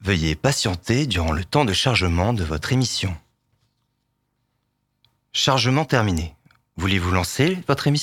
Veuillez patienter durant le temps de chargement de votre émission. Chargement terminé. Voulez-vous lancer votre émission ?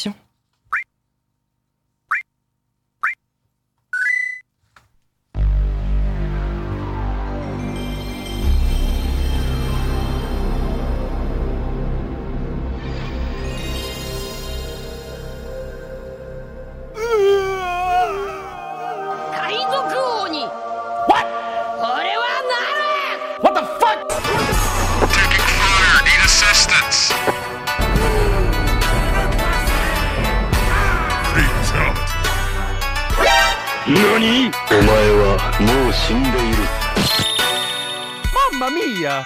NANI? Mamma mia!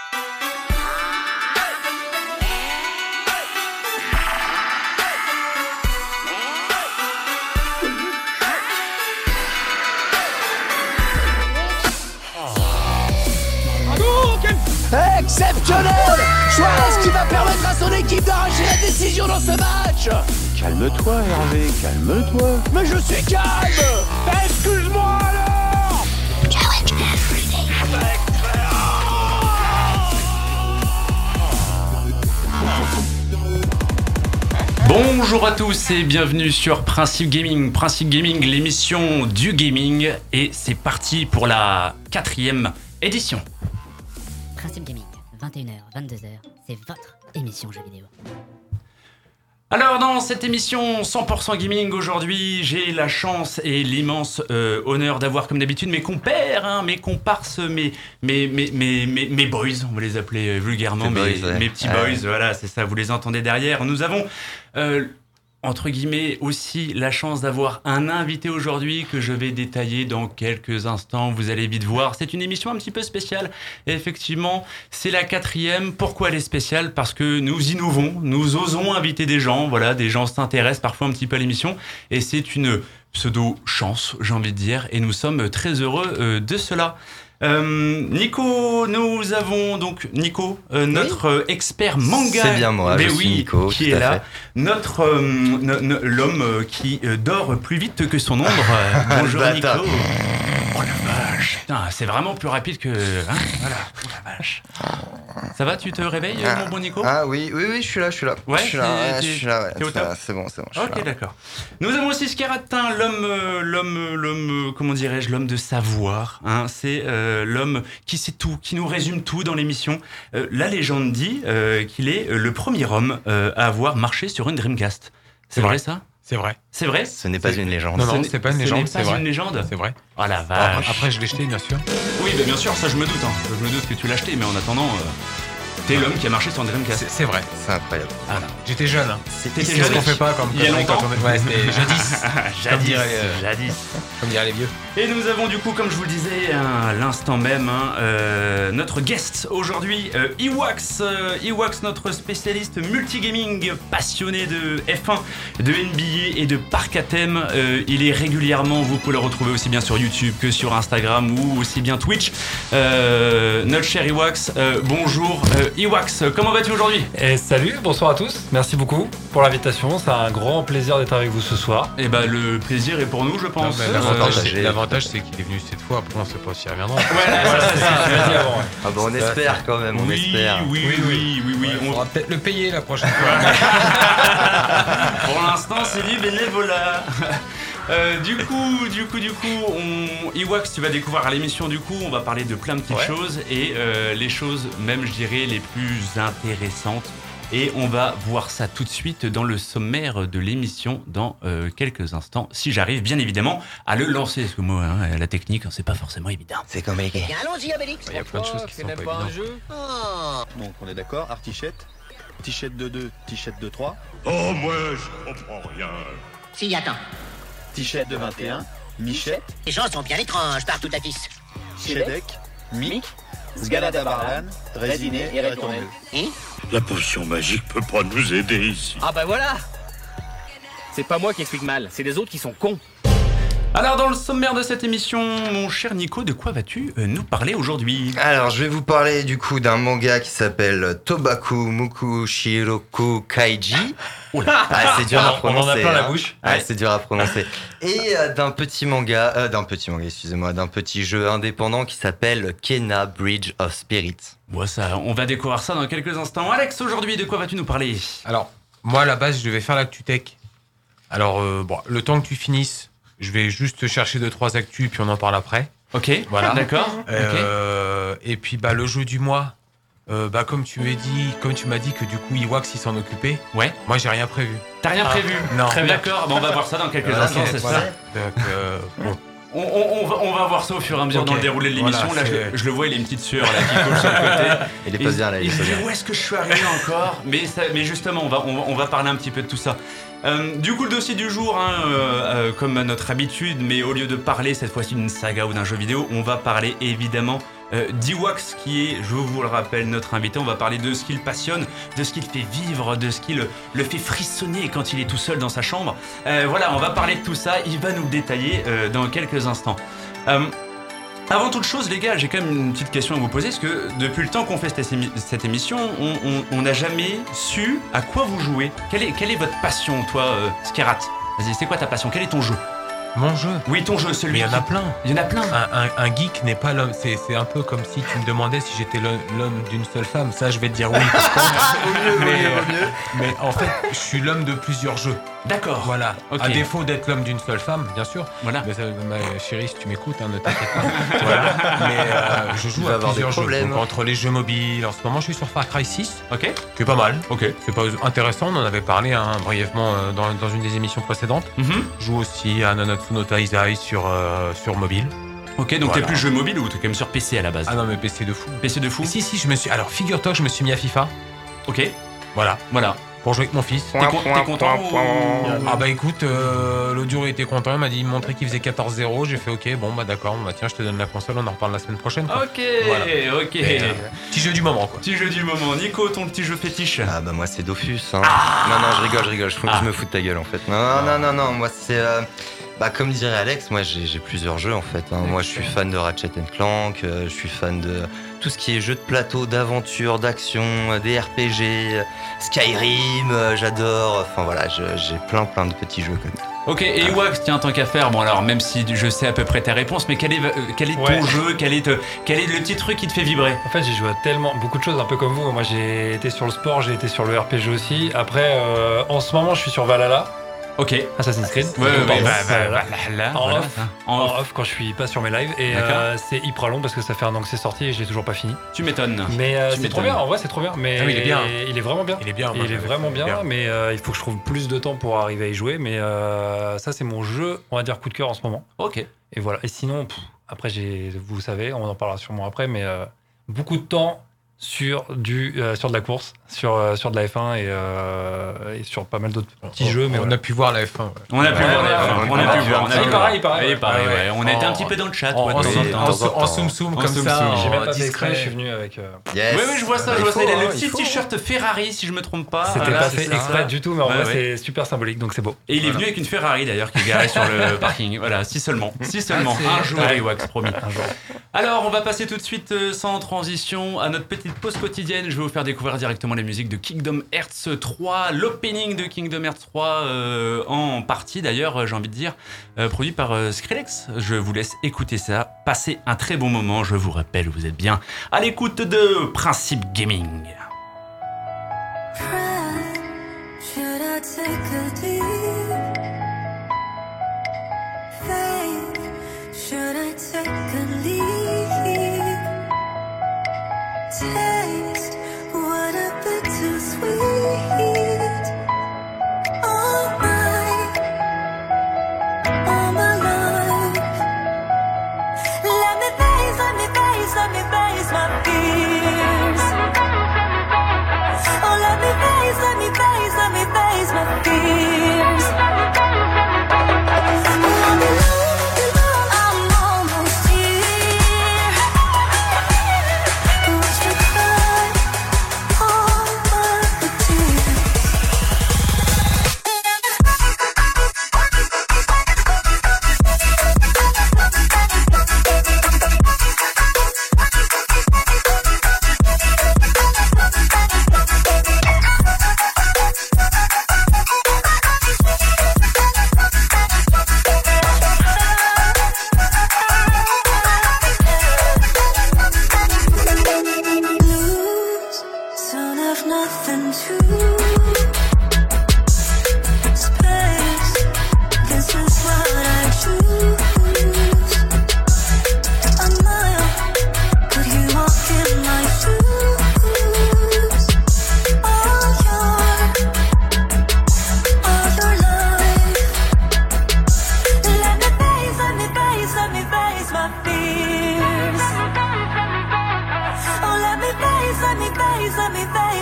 Exceptionnel! Suarez qui va permettre à son équipe d'arracher la décision dans ce match! Calme-toi, Hervé, calme-toi. Mais je suis calme! Excuse-moi alors! Bonjour à tous et bienvenue sur Principe Gaming. Principe Gaming, l'émission du gaming. Et c'est parti pour la 4e édition. Principe Gaming, 21h, 22h, c'est votre émission jeux vidéo. Alors dans cette émission 100% gaming aujourd'hui, j'ai la chance et l'immense honneur d'avoir comme d'habitude mes compères, mes comparses, mes boys, on va les appeler vulgairement, mes petits boys, voilà c'est ça, vous les entendez derrière. Nous avons entre guillemets aussi la chance d'avoir un invité aujourd'hui que je vais détailler dans quelques instants, vous allez vite voir. C'est une émission un petit peu spéciale et effectivement c'est la 4e. Pourquoi elle est spéciale ? Parce que nous innovons, nous osons inviter des gens, voilà, des gens s'intéressent parfois un petit peu à l'émission et c'est une pseudo-chance j'ai envie de dire et nous sommes très heureux de cela. Nico, nous avons donc Nico, notre expert manga. C'est bien moi, je suis Nico, qui est là. Notre l'homme qui dort plus vite que son ombre. Bonjour Nico. Oh la vache. Putain, c'est vraiment plus rapide que. Voilà. Oh la vache. Ça va, tu te réveilles, mon bon Nico ? Ah oui, je suis là. Ouais, je suis là. T'es au top ? C'est bon. Ok, d'accord. Nous avons aussi Skeratin, l'homme, comment dirais-je, l'homme de savoir. C'est l'homme qui sait tout, qui nous résume tout dans l'émission. La légende dit qu'il est le premier homme à avoir marché sur une Dreamcast. C'est vrai ça ? C'est vrai. C'est vrai ? Ce n'est pas une légende. Non, c'est pas une légende, c'est Ce n'est pas vrai. une légende ? C'est vrai. Oh la vache. Après, je l'ai jeté, bien sûr. Oui, bien sûr, ça je me doute. Je me doute que tu l'as acheté, mais en attendant, t'es l'homme qui a marché sur une Dreamcast. C'est vrai. C'est incroyable. Voilà. J'étais jeune. C'était C'est ce qu'on fait pas comme il y a longtemps. Ouais, c'était jadis. Jadis. Comme diraient les vieux. Et nous avons du coup, comme je vous le disais à l'instant même, notre guest aujourd'hui, Iwax. Iwax, notre spécialiste multigaming, passionné de F1, de NBA et de parc à thème. Il est régulièrement, vous pouvez le retrouver aussi bien sur YouTube que sur Instagram ou aussi bien Twitch. Notre cher Iwax, bonjour Iwax, comment vas-tu aujourd'hui ? Et salut, bonsoir à tous, merci beaucoup pour l'invitation, c'est un grand plaisir d'être avec vous ce soir. Eh ben le plaisir est pour nous, je pense. L'avantage, c'est qu'il est venu cette fois, après on sait pas s'il reviendra. Voilà, c'est ça, tu m'as dit avant. Ah bon, on espère quand même, on espère. Oui. On va peut-être le payer la prochaine fois. Pour l'instant, c'est du bénévolat. Du coup, Iwax, tu vas découvrir à l'émission, du coup, on va parler de plein de petites choses et les choses, même je dirais, les plus intéressantes. Et on va voir ça tout de suite dans le sommaire de l'émission dans quelques instants, si j'arrive bien évidemment à le lancer. Parce que moi, la technique, c'est pas forcément évident. C'est compliqué. Allons-y, Obélix! Il y a plein de choses qui sont pas évidentes. Donc on est d'accord, Artichette, Tichette de 2, Tichette de 3, Oh, moi, je comprends rien. Si, attends. Tichette de 21, Michette, Les gens sont bien étranges, partout à 10. Chedek, Mick, Sgalada Barlan, Résiné et Retourneux. La potion magique peut pas nous aider ici. Ah bah voilà. C'est pas moi qui explique mal, c'est les autres qui sont cons. Alors dans le sommaire de cette émission, mon cher Nico, de quoi vas-tu nous parler aujourd'hui ? Alors, je vais vous parler du coup d'un manga qui s'appelle Tobaku Muku Shiroku Kaiji. Ah, c'est dur à prononcer. On en a plein la bouche. Ouais, c'est dur à prononcer. Et d'un petit jeu indépendant qui s'appelle Kena Bridge of Spirits. Bon, ça, on va découvrir ça dans quelques instants. Alex, aujourd'hui, de quoi vas-tu nous parler ? Alors, moi, à la base, je devais faire l'actu tech. Alors, le temps que tu finisses, je vais juste chercher 2-3 actus, puis on en parle après. Ok, Voilà. D'accord. Et puis, le jeu du mois, comme tu m'as dit que du coup, Iwax, il s'en occupait. Ouais. Moi, j'ai rien prévu. T'as rien prévu ? Non. Très bien. D'accord, on va voir ça dans quelques instants, c'est ça ? Donc, bon. On va voir ça au fur et à mesure Ok. dans le déroulé de l'émission. Voilà, là, c'est- je le vois, il a une petite sueur là qui coule sur le côté. Il est pas bien là, il Et est je pas dis, bien. où est-ce que je suis arrivé encore ? Mais justement, on va parler un petit peu de tout ça. Du coup, le dossier du jour, comme à notre habitude, mais au lieu de parler cette fois-ci d'une saga ou d'un jeu vidéo, on va parler évidemment d'Iwax, qui est, je vous le rappelle, notre invité. On va parler de ce qu'il passionne, de ce qu'il fait vivre, de ce qui le fait frissonner quand il est tout seul dans sa chambre. Voilà, on va parler de tout ça. Il va nous le détailler dans quelques instants. Avant toute chose, les gars, j'ai quand même une petite question à vous poser. Parce que depuis le temps qu'on fait cette émission, on n'a jamais su à quoi vous jouez. Quelle est votre passion, toi, Skerat ? Vas-y, c'est quoi ta passion ? Quel est ton jeu ? Mon jeu. Oui, ton jeu, celui Mais il y en a plein. Il y en a plein. Un geek n'est pas l'homme. C'est un peu comme si tu me demandais si j'étais l'homme d'une seule femme. Ça, je vais te dire oui. Mais en fait, je suis l'homme de plusieurs jeux. D'accord. Voilà. Ok. À défaut d'être l'homme d'une seule femme, bien sûr. Voilà. Mais ça, ma chérie, si tu m'écoutes, ne t'inquiète pas. Voilà. Mais je Tu joue vas à avoir des plusieurs jeux. problèmes. Donc, entre les jeux mobiles, en ce moment, je suis sur Far Cry 6, Ok. qui est pas mal. Ok. C'est pas intéressant. On en avait parlé brièvement dans une des émissions précédentes. Mhm. Je joue aussi à Nanatsu no Taizai sur mobile. Ok, donc Voilà. t'es plus jeu mobile ou t'es quand même sur PC à la base ? Ah non, mais PC de fou. PC de fou ? Si, je me suis. Alors, figure-toi que je me suis mis à FIFA. Ok, Voilà. voilà. Pour jouer avec mon fils. T'es content ou... Ah bah écoute, l'audio il était content, il m'a dit, il me montrait qu'il faisait 14-0, j'ai fait ok, bon bah d'accord, bah tiens je te donne la console, on en reparle la semaine prochaine. Quoi. Ok, Voilà. ok. Et, petit jeu du moment quoi. Petit jeu du moment. Nico, ton petit jeu fétiche ? Ah bah moi c'est Dofus. Hein. Non, je rigole, je me fous de ta gueule en fait. Non, moi c'est... comme dirait Alex, moi j'ai plusieurs jeux en fait. Hein. Moi je suis fan de Ratchet & Clank, je suis fan de tout ce qui est jeux de plateau, d'aventure, d'action, des RPG, Skyrim, j'adore. Enfin voilà, j'ai plein de petits jeux comme ça. Ok, et Iwax, tiens, tant qu'à faire, bon alors même si je sais à peu près ta réponse, mais quel est ton Ouais. jeu, quel est le petit truc qui te fait vibrer ? En fait, j'ai joué à beaucoup de choses, un peu comme vous. Moi, j'ai été sur le sport, j'ai été sur le RPG aussi. Après, en ce moment, je suis sur Valhalla, Ok. Assassin's Creed. Ouais, Pardon, Valhalla. Valhalla. En Voilà. off. En off quand je suis pas sur mes lives. Et D'accord. c'est hyper long parce que ça fait un an que c'est sorti et je l'ai toujours pas fini. Tu m'étonnes. Mais Tu c'est trop m'étonnes. bien, en vrai, c'est trop bien. Mais Ah oui, il est bien. Il est vraiment bien. Il est bien. Il est vraiment bien, mais il faut que je trouve plus de temps pour arriver à y jouer. Mais ça, c'est mon jeu, on va dire, coup de cœur en ce moment. Ok. Et voilà. Et sinon, après, vous savez, on en parlera sûrement après, mais beaucoup de temps sur de la course, sur de la F1 et sur pas mal d'autres petits jeux. Mais on voilà. a pu voir la F1. On a pu voir. Pareil. Pareil, ouais. On était un petit peu dans le chat, ouais, de temps en temps. En soum-soum, comme soum-soum. ça. J'ai même en pas fait exprès, discret. je suis venu avec. Yes. Oui, je vois ça, Il Il a le faut, petit il faut. t-shirt Ferrari, si je me trompe pas. C'était Voilà, pas c'est fait ça. exprès du tout, mais en Ouais, vrai, ouais. c'est super symbolique, donc c'est beau. Et il est venu avec une Ferrari d'ailleurs qui est garée sur le parking. Voilà, si seulement. Un jour, Iwax, promis. Un jour. Alors, on va passer tout de suite, sans transition, à notre petite pause quotidienne. Je vais vous faire découvrir directement la musique de Kingdom Hearts 3, l'opening de Kingdom Hearts 3, en partie d'ailleurs, j'ai envie de dire, produit par Skrillex. Je vous laisse écouter ça. Passez un très bon moment. Je vous rappelle, vous êtes bien à l'écoute de Principe Gaming. Should I take a leap? Faith, should I take a leap? Taste, what a bittersweet. All my life. Let me face my fears. Oh, let me face my fears. I'm almost here. Watch the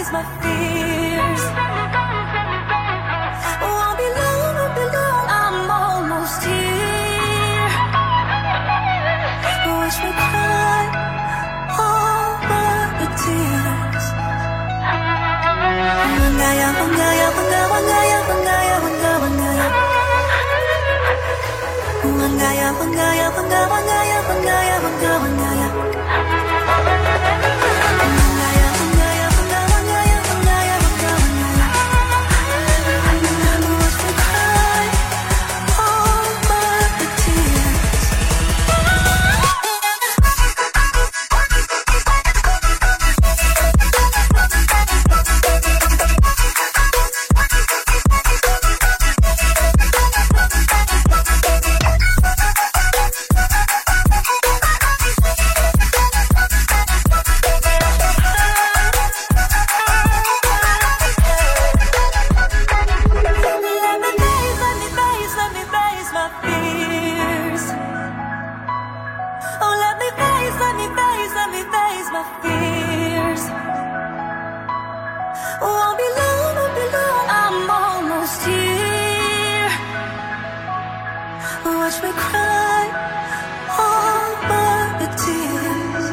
face my fears. Won't be long, I'm almost here. Watch me cry over the tears. Wangaya, wangaya, wangaya, wangaya, wangaya, wangaya, wangaya. Wangaya, wangaya, wangaya, wangaya, wangaya, wangaya, wangaya. Watch me cry over the tears.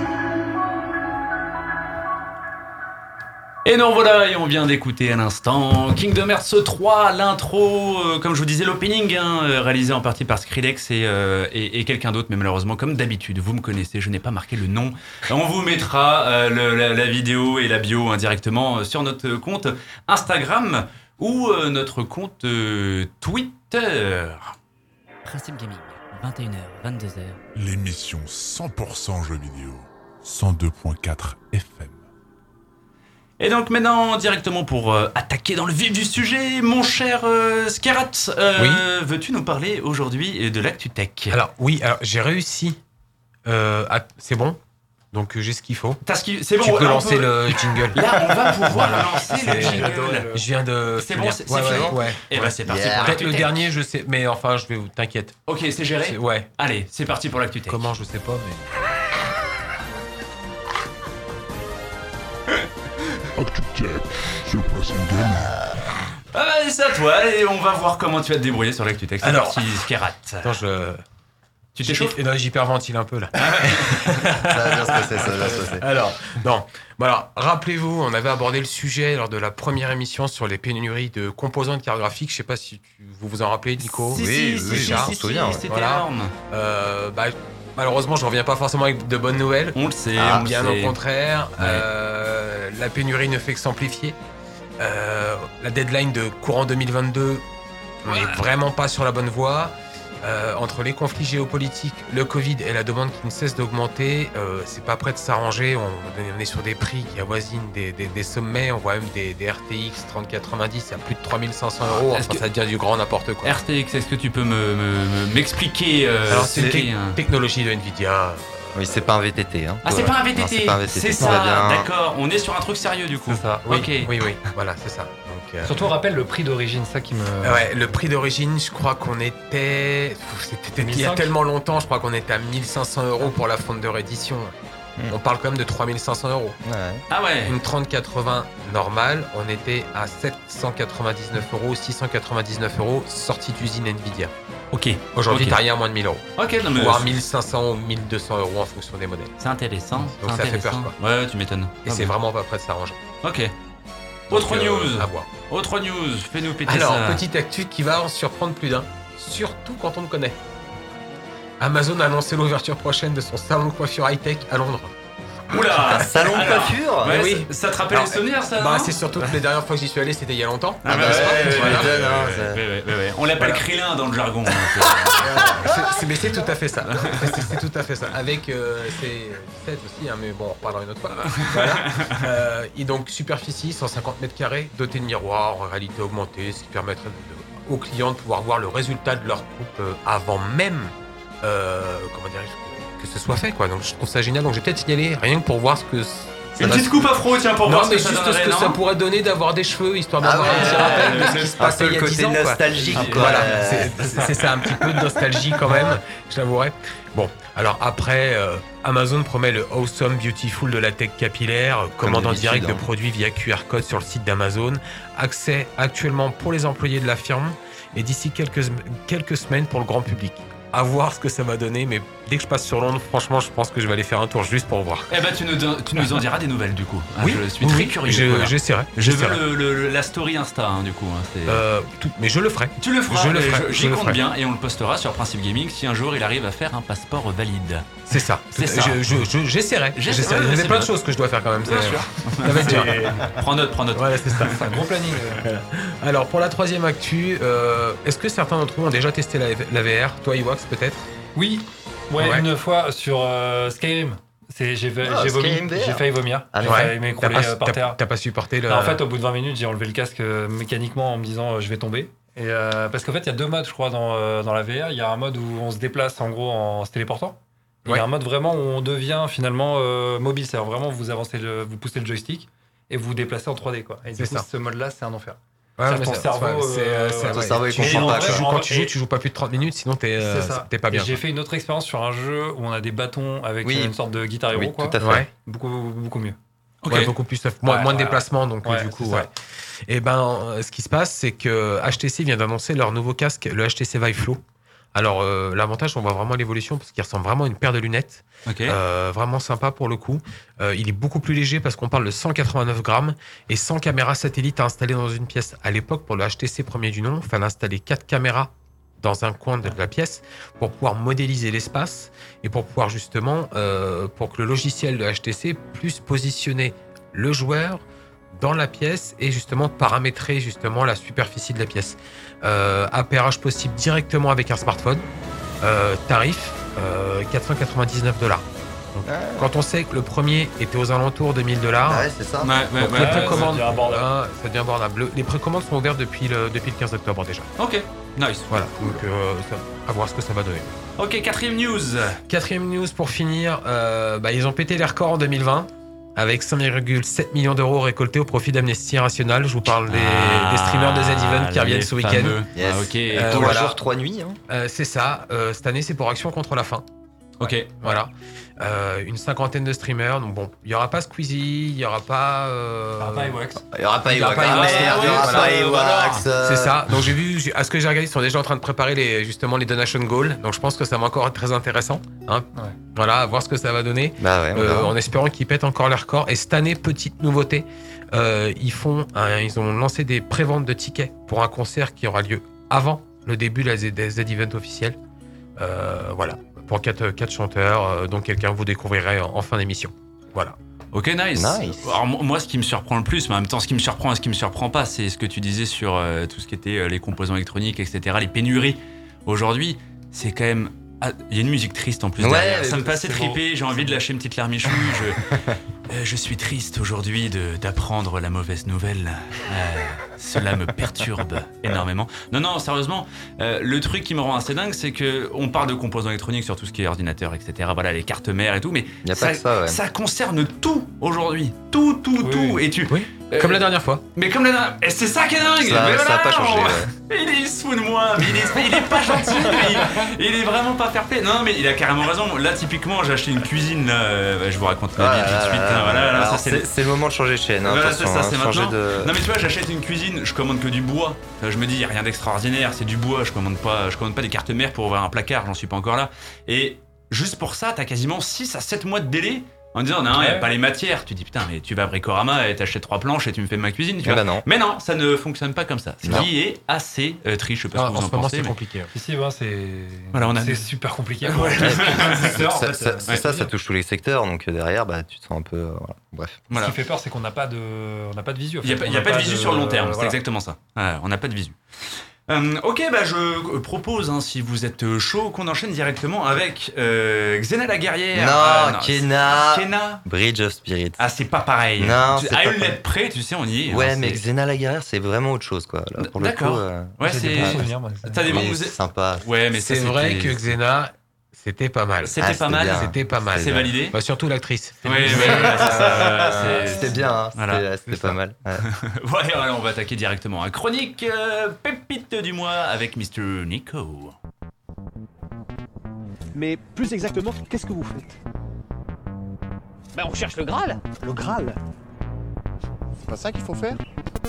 Et nous voilà, et on vient d'écouter à l'instant Kingdom Hearts 3, l'intro, comme je vous disais, l'opening, réalisé en partie par Skrillex et quelqu'un d'autre, mais malheureusement, comme d'habitude, vous me connaissez, je n'ai pas marqué le nom. On vous mettra la vidéo et la bio indirectement sur notre compte Instagram ou notre compte Twitter. Principe Gaming, 21h, 22h. L'émission 100% jeux vidéo, 102.4 FM. Et donc maintenant, directement pour attaquer dans le vif du sujet, mon cher Skerat, Oui. veux-tu nous parler aujourd'hui de l'ActuTech ? Alors j'ai réussi. C'est bon. Donc j'ai ce qu'il faut. C'est bon, tu peux là, lancer le jingle. Là, on va pouvoir Voilà. lancer le jingle. Je viens de. C'est finir. bon, c'est fini. Ouais. Et bah c'est parti Yeah. pour Peut-être le l'ActuTech. dernier, je sais, mais enfin, je vais. T'inquiète. Ok, c'est géré. Ouais. Allez, c'est parti pour l'ActuTech. Comment, je sais pas, mais. C'est le principe gamer. Ah bah c'est à toi, et on va voir comment tu vas te débrouiller sur l'ActuTech. C'est Alors. parti, Skerat. Attends, Tu t'échauffes ? Non, j'hyperventile un peu là. Ça va bien se passer, ça va bien se passer. Alors, non. Bon, alors, rappelez-vous, on avait abordé le sujet lors de la première émission sur les pénuries de composants de carte graphique. Je sais pas si vous vous en rappelez, Nico. Oui, déjà, on se souvient, ouais. C'était Voilà. énorme. Malheureusement, je reviens pas forcément avec de bonnes nouvelles. On le sait, Ah, on le Bien sait. au contraire, Ouais. la pénurie ne fait que s'amplifier. La deadline de courant 2022 n'est vraiment pas sur la bonne voie. Entre les conflits géopolitiques, le Covid et la demande qui ne cesse d'augmenter, c'est pas prêt de s'arranger. On est sur des prix qui avoisinent des sommets. On voit même des RTX 3090 à plus de 3500 €. Est-ce que- Ça devient du grand n'importe quoi. RTX, est-ce que tu peux m'expliquer Alors, c'est c'était une un- technologie de Nvidia. Oui, c'est pas un VTT. Hein. Ah, c'est pas un VTT, Non, c'est pas un VTT. c'est Tout va ça, bien. d'accord. On est sur un truc sérieux du coup. C'est ça. Oui, Ok. oui, voilà, c'est ça. Donc, Surtout, rappelle le prix d'origine, ça qui me. ouais, le prix d'origine, je crois qu'on était. C'était il y a 1005. tellement longtemps, je crois qu'on était à 1500 € pour la Founder Edition. On parle quand même de 3500 €. Ouais. Ah ouais. Une 3080 normale, on était à 799 €, 699 € sortie d'usine Nvidia. Ok. Aujourd'hui, Ok. t'as rien à moins de 1000 €. Ok, non mais Voire 1500 ou 1200 € en fonction des modèles. c'est intéressant. Donc c'est ça fait peur, intéressant. quoi. Ouais, tu m'étonnes. Et Ah c'est bon. vraiment pas prêt de s'arranger. Ok. Autre Donc, news. À voir. Autre news. Fais-nous péter Alors, ça. petite actu qui va en surprendre plus d'un, surtout quand on me connaît. Amazon a annoncé l'ouverture prochaine de son salon de coiffure high-tech à Londres. Oula. Un salon de Alors, coiffure. Ouais, Oui. ça te rappelle Alors, les souvenirs, ça Bah, non c'est surtout que les dernières fois que j'y suis allé, c'était il y a longtemps. Ah bah N'est-ce pas ouais, Voilà. ouais. On l'appelle Voilà. Krillin dans le jargon. donc, Mais c'est tout à fait ça. C'est tout à fait ça. Avec c'est 17 aussi, hein, mais bon, on en reparlera une autre fois. Voilà. Et donc superficie 150 mètres carrés, doté de miroirs en réalité augmentée, ce qui permettrait aux clients de pouvoir voir le résultat de leur coupe avant même, comment dirais-je, que ce soit fait, quoi. Donc je trouve ça génial. Donc j'ai peut-être signalé rien que pour voir ce que Une petite coupe afro, tiens, pour Non, voir mais ce que ça juste ce donnerait, que ça non pourrait donner d'avoir des cheveux, histoire d'avoir un petit rappel de ce qui se Un passait peu il y le a 10 côté ans. quoi. nostalgique, quoi. Voilà, c'est ça, un petit peu de nostalgie quand même, je l'avouerai. Bon, alors après, Amazon promet le Awesome Beautiful de la tech capillaire, commande en direct de produits via QR code sur le site d'Amazon, accès actuellement pour les employés de la firme et d'ici quelques semaines pour le grand public. À voir ce que ça va donner, mais dès que je passe sur Londres, franchement, je pense que je vais aller faire un tour juste pour voir. Eh ben, tu nous en diras des nouvelles, du coup. Oui, je suis très curieux. Voilà. J'essaierai. Je veux la story Insta, hein, du coup. Hein, mais je le ferai. Tu le feras, j'y compte ferai. bien, et on le postera sur Principe Gaming si un jour il arrive à faire un passeport valide. C'est ça. C'est ça. J'essaierai. Il y c'est a plein de bien. choses que je dois faire quand même. Bien sûr. Ça va être dur. Prends note. Voilà, c'est ça. C'est un gros planning. Alors, pour la troisième actu, est-ce que certains d'entre vous ont déjà testé la VR? Toi, Iwax, peut-être? Oui, une fois sur Skyrim. J'ai failli vomir. J'ai failli m'écrouler par terre. T'as pas supporté le. En fait, au bout de 20 minutes, j'ai enlevé le casque mécaniquement en me disant je vais tomber. Et parce qu'en fait, il y a deux modes, je crois, dans la VR. Il y a un mode où on se déplace en gros en se téléportant. Et il y a un mode vraiment où on devient finalement mobile. C'est-à-dire vraiment vous poussez le joystick et vous vous déplacez en 3D, quoi. Et du coup, ce mode-là, c'est un enfer. Ouais, mais ton cerveau, ton cerveau il comprend pas. Quand tu joues pas plus de 30 minutes, sinon t'es pas bien. J'ai fait une autre expérience sur un jeu où on a des bâtons avec une sorte de Guitar Hero, quoi. Tout à fait. Beaucoup mieux. Okay. Ouais, beaucoup plus moins de déplacement, donc du coup, Et ce qui se passe, c'est que HTC vient d'annoncer leur nouveau casque, le HTC Vive Flow. Alors, l'avantage, on voit vraiment l'évolution parce qu'il ressemble vraiment à une paire de lunettes. Okay. Vraiment sympa pour le coup. Il est beaucoup plus léger parce qu'on parle de 189 grammes et 100 caméras satellites à installer dans une pièce. À l'époque, pour le HTC premier du nom, il fallait installer 4 caméras dans un coin de la pièce pour pouvoir modéliser l'espace et pour pouvoir justement, pour que le logiciel de HTC puisse positionner le joueur dans la pièce et justement paramétrer justement la superficie de la pièce. Appairage possible directement avec un smartphone. Tarif $499. Donc, quand on sait que le premier était aux alentours de $1000, c'est ça. Les précommandes, ça devient abordable. Les précommandes sont ouvertes depuis le 15 octobre déjà. Ok, nice. Voilà, donc à voir ce que ça va donner. Ok, quatrième news pour finir, ils ont pété les records en 2020. Avec 5,7 millions d'euros récoltés au profit d'Amnesty International. Je vous parle des streamers de Z-Event qui reviennent ce week-end. Yes. Ok. 3 jours, 3 nuits. C'est ça. Cette année, c'est pour Action contre la faim. Ok. Voilà. Une cinquantaine de streamers. Donc bon, il n'y aura pas Squeezie, il n'y aura pas... Ewax. Il n'y aura pas Ewax. C'est ça. Donc j'ai vu, à ce que j'ai regardé, ils sont déjà en train de préparer les donation goals. Donc je pense que ça va encore être très intéressant. Voilà, à voir ce que ça va donner. En espérant qu'ils pètent encore les records. Et cette année, petite nouveauté, ils ont lancé des préventes de tickets pour un concert qui aura lieu avant le début des Z-Event officiels. Voilà. Pour 4 chanteurs, dont quelqu'un vous découvrirez en fin d'émission. Voilà. Ok, nice. Alors moi, ce qui me surprend le plus, mais en même temps, ce qui me surprend et ce qui me surprend pas, c'est ce que tu disais sur tout ce qui était les composants électroniques, etc., les pénuries. Aujourd'hui, c'est quand même... il y a une musique triste en plus derrière. Ça me fait assez triper, j'ai envie de lâcher une petite larmichouille. Je suis triste aujourd'hui d'apprendre la mauvaise nouvelle. Cela me perturbe énormément. Non, sérieusement, le truc qui me rend assez dingue, c'est que on parle de composants électroniques sur tout ce qui est ordinateur, etc. Voilà, les cartes mères et tout, mais ça concerne tout aujourd'hui. Tout. Et comme la dernière fois. Mais comme la dernière... Et c'est ça qui est dingue. Ça n'a pas changé. Il est sous de moi, mais il est pas gentil. Il est vraiment pas fair play. Non, mais il a carrément raison. Là, typiquement, j'ai acheté une cuisine. Je vous raconte ma vie tout de suite. Voilà, c'est le moment de changer de chaîne. Voilà, c'est ça, c'est maintenant. Non, mais tu vois, j'achète une cuisine, je commande que du bois. Je me dis, il n'y a rien d'extraordinaire, c'est du bois. Je commande pas des cartes mères pour ouvrir un placard, j'en suis pas encore là. Et juste pour ça, t'as quasiment 6 à 7 mois de délai. En disant, non, il n'y a pas les matières. Tu dis, putain, mais tu vas à Bricorama et t'achètes 3 planches et tu me fais ma cuisine. Tu vois. Non. Mais non, ça ne fonctionne pas comme ça. Ce qui est assez triche, je sais pas ce que vous en pensez. C'est compliqué. C'est super compliqué. Ça touche tous les secteurs. Donc derrière, tu te sens un peu. Bref. Ce qui fait peur, c'est qu'on n'a pas de visu. Il n'y a pas de visu sur le long terme, c'est exactement ça. On n'a pas de visu. Ok, je propose, si vous êtes chaud, qu'on enchaîne directement avec Xena la guerrière. Non, Kena. Bridge of Spirits. Ah, c'est pas pareil. Non, c'est à une lettre près, tu sais, on y est. Ouais, mais Xena la guerrière, c'est vraiment autre chose, quoi. Là, pour d'accord. Le coup, ouais, c'est. Des bons souvenirs, moi. T'as des bons sympa. Ouais, mais c'est vrai que Xena, C'était pas mal. C'était pas mal. bien. C'était pas mal. C'est validé. Bah, surtout l'actrice. Oui, c'est C'était bien, hein. Voilà. C'était pas mal. Ouais. Ouais, alors on va attaquer directement à chronique pépite du mois avec Mr. Nico. Mais plus exactement, qu'est-ce que vous faites? Ben on cherche le Graal. Le Graal? C'est pas ça qu'il faut faire?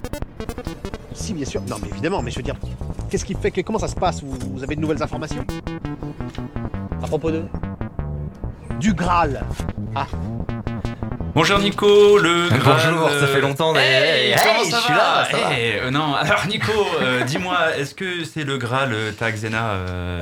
Si, bien sûr. Non, mais évidemment, mais je veux dire, qu'est-ce qui fait que... Comment ça se passe? Vous avez de nouvelles informations? À propos de... Du Graal. Ah. Bonjour Nico, le Graal. Bonjour, ça fait longtemps. Comment ça je suis va là, ça va. Non, alors Nico, dis-moi, est-ce que c'est le Graal Tag Xena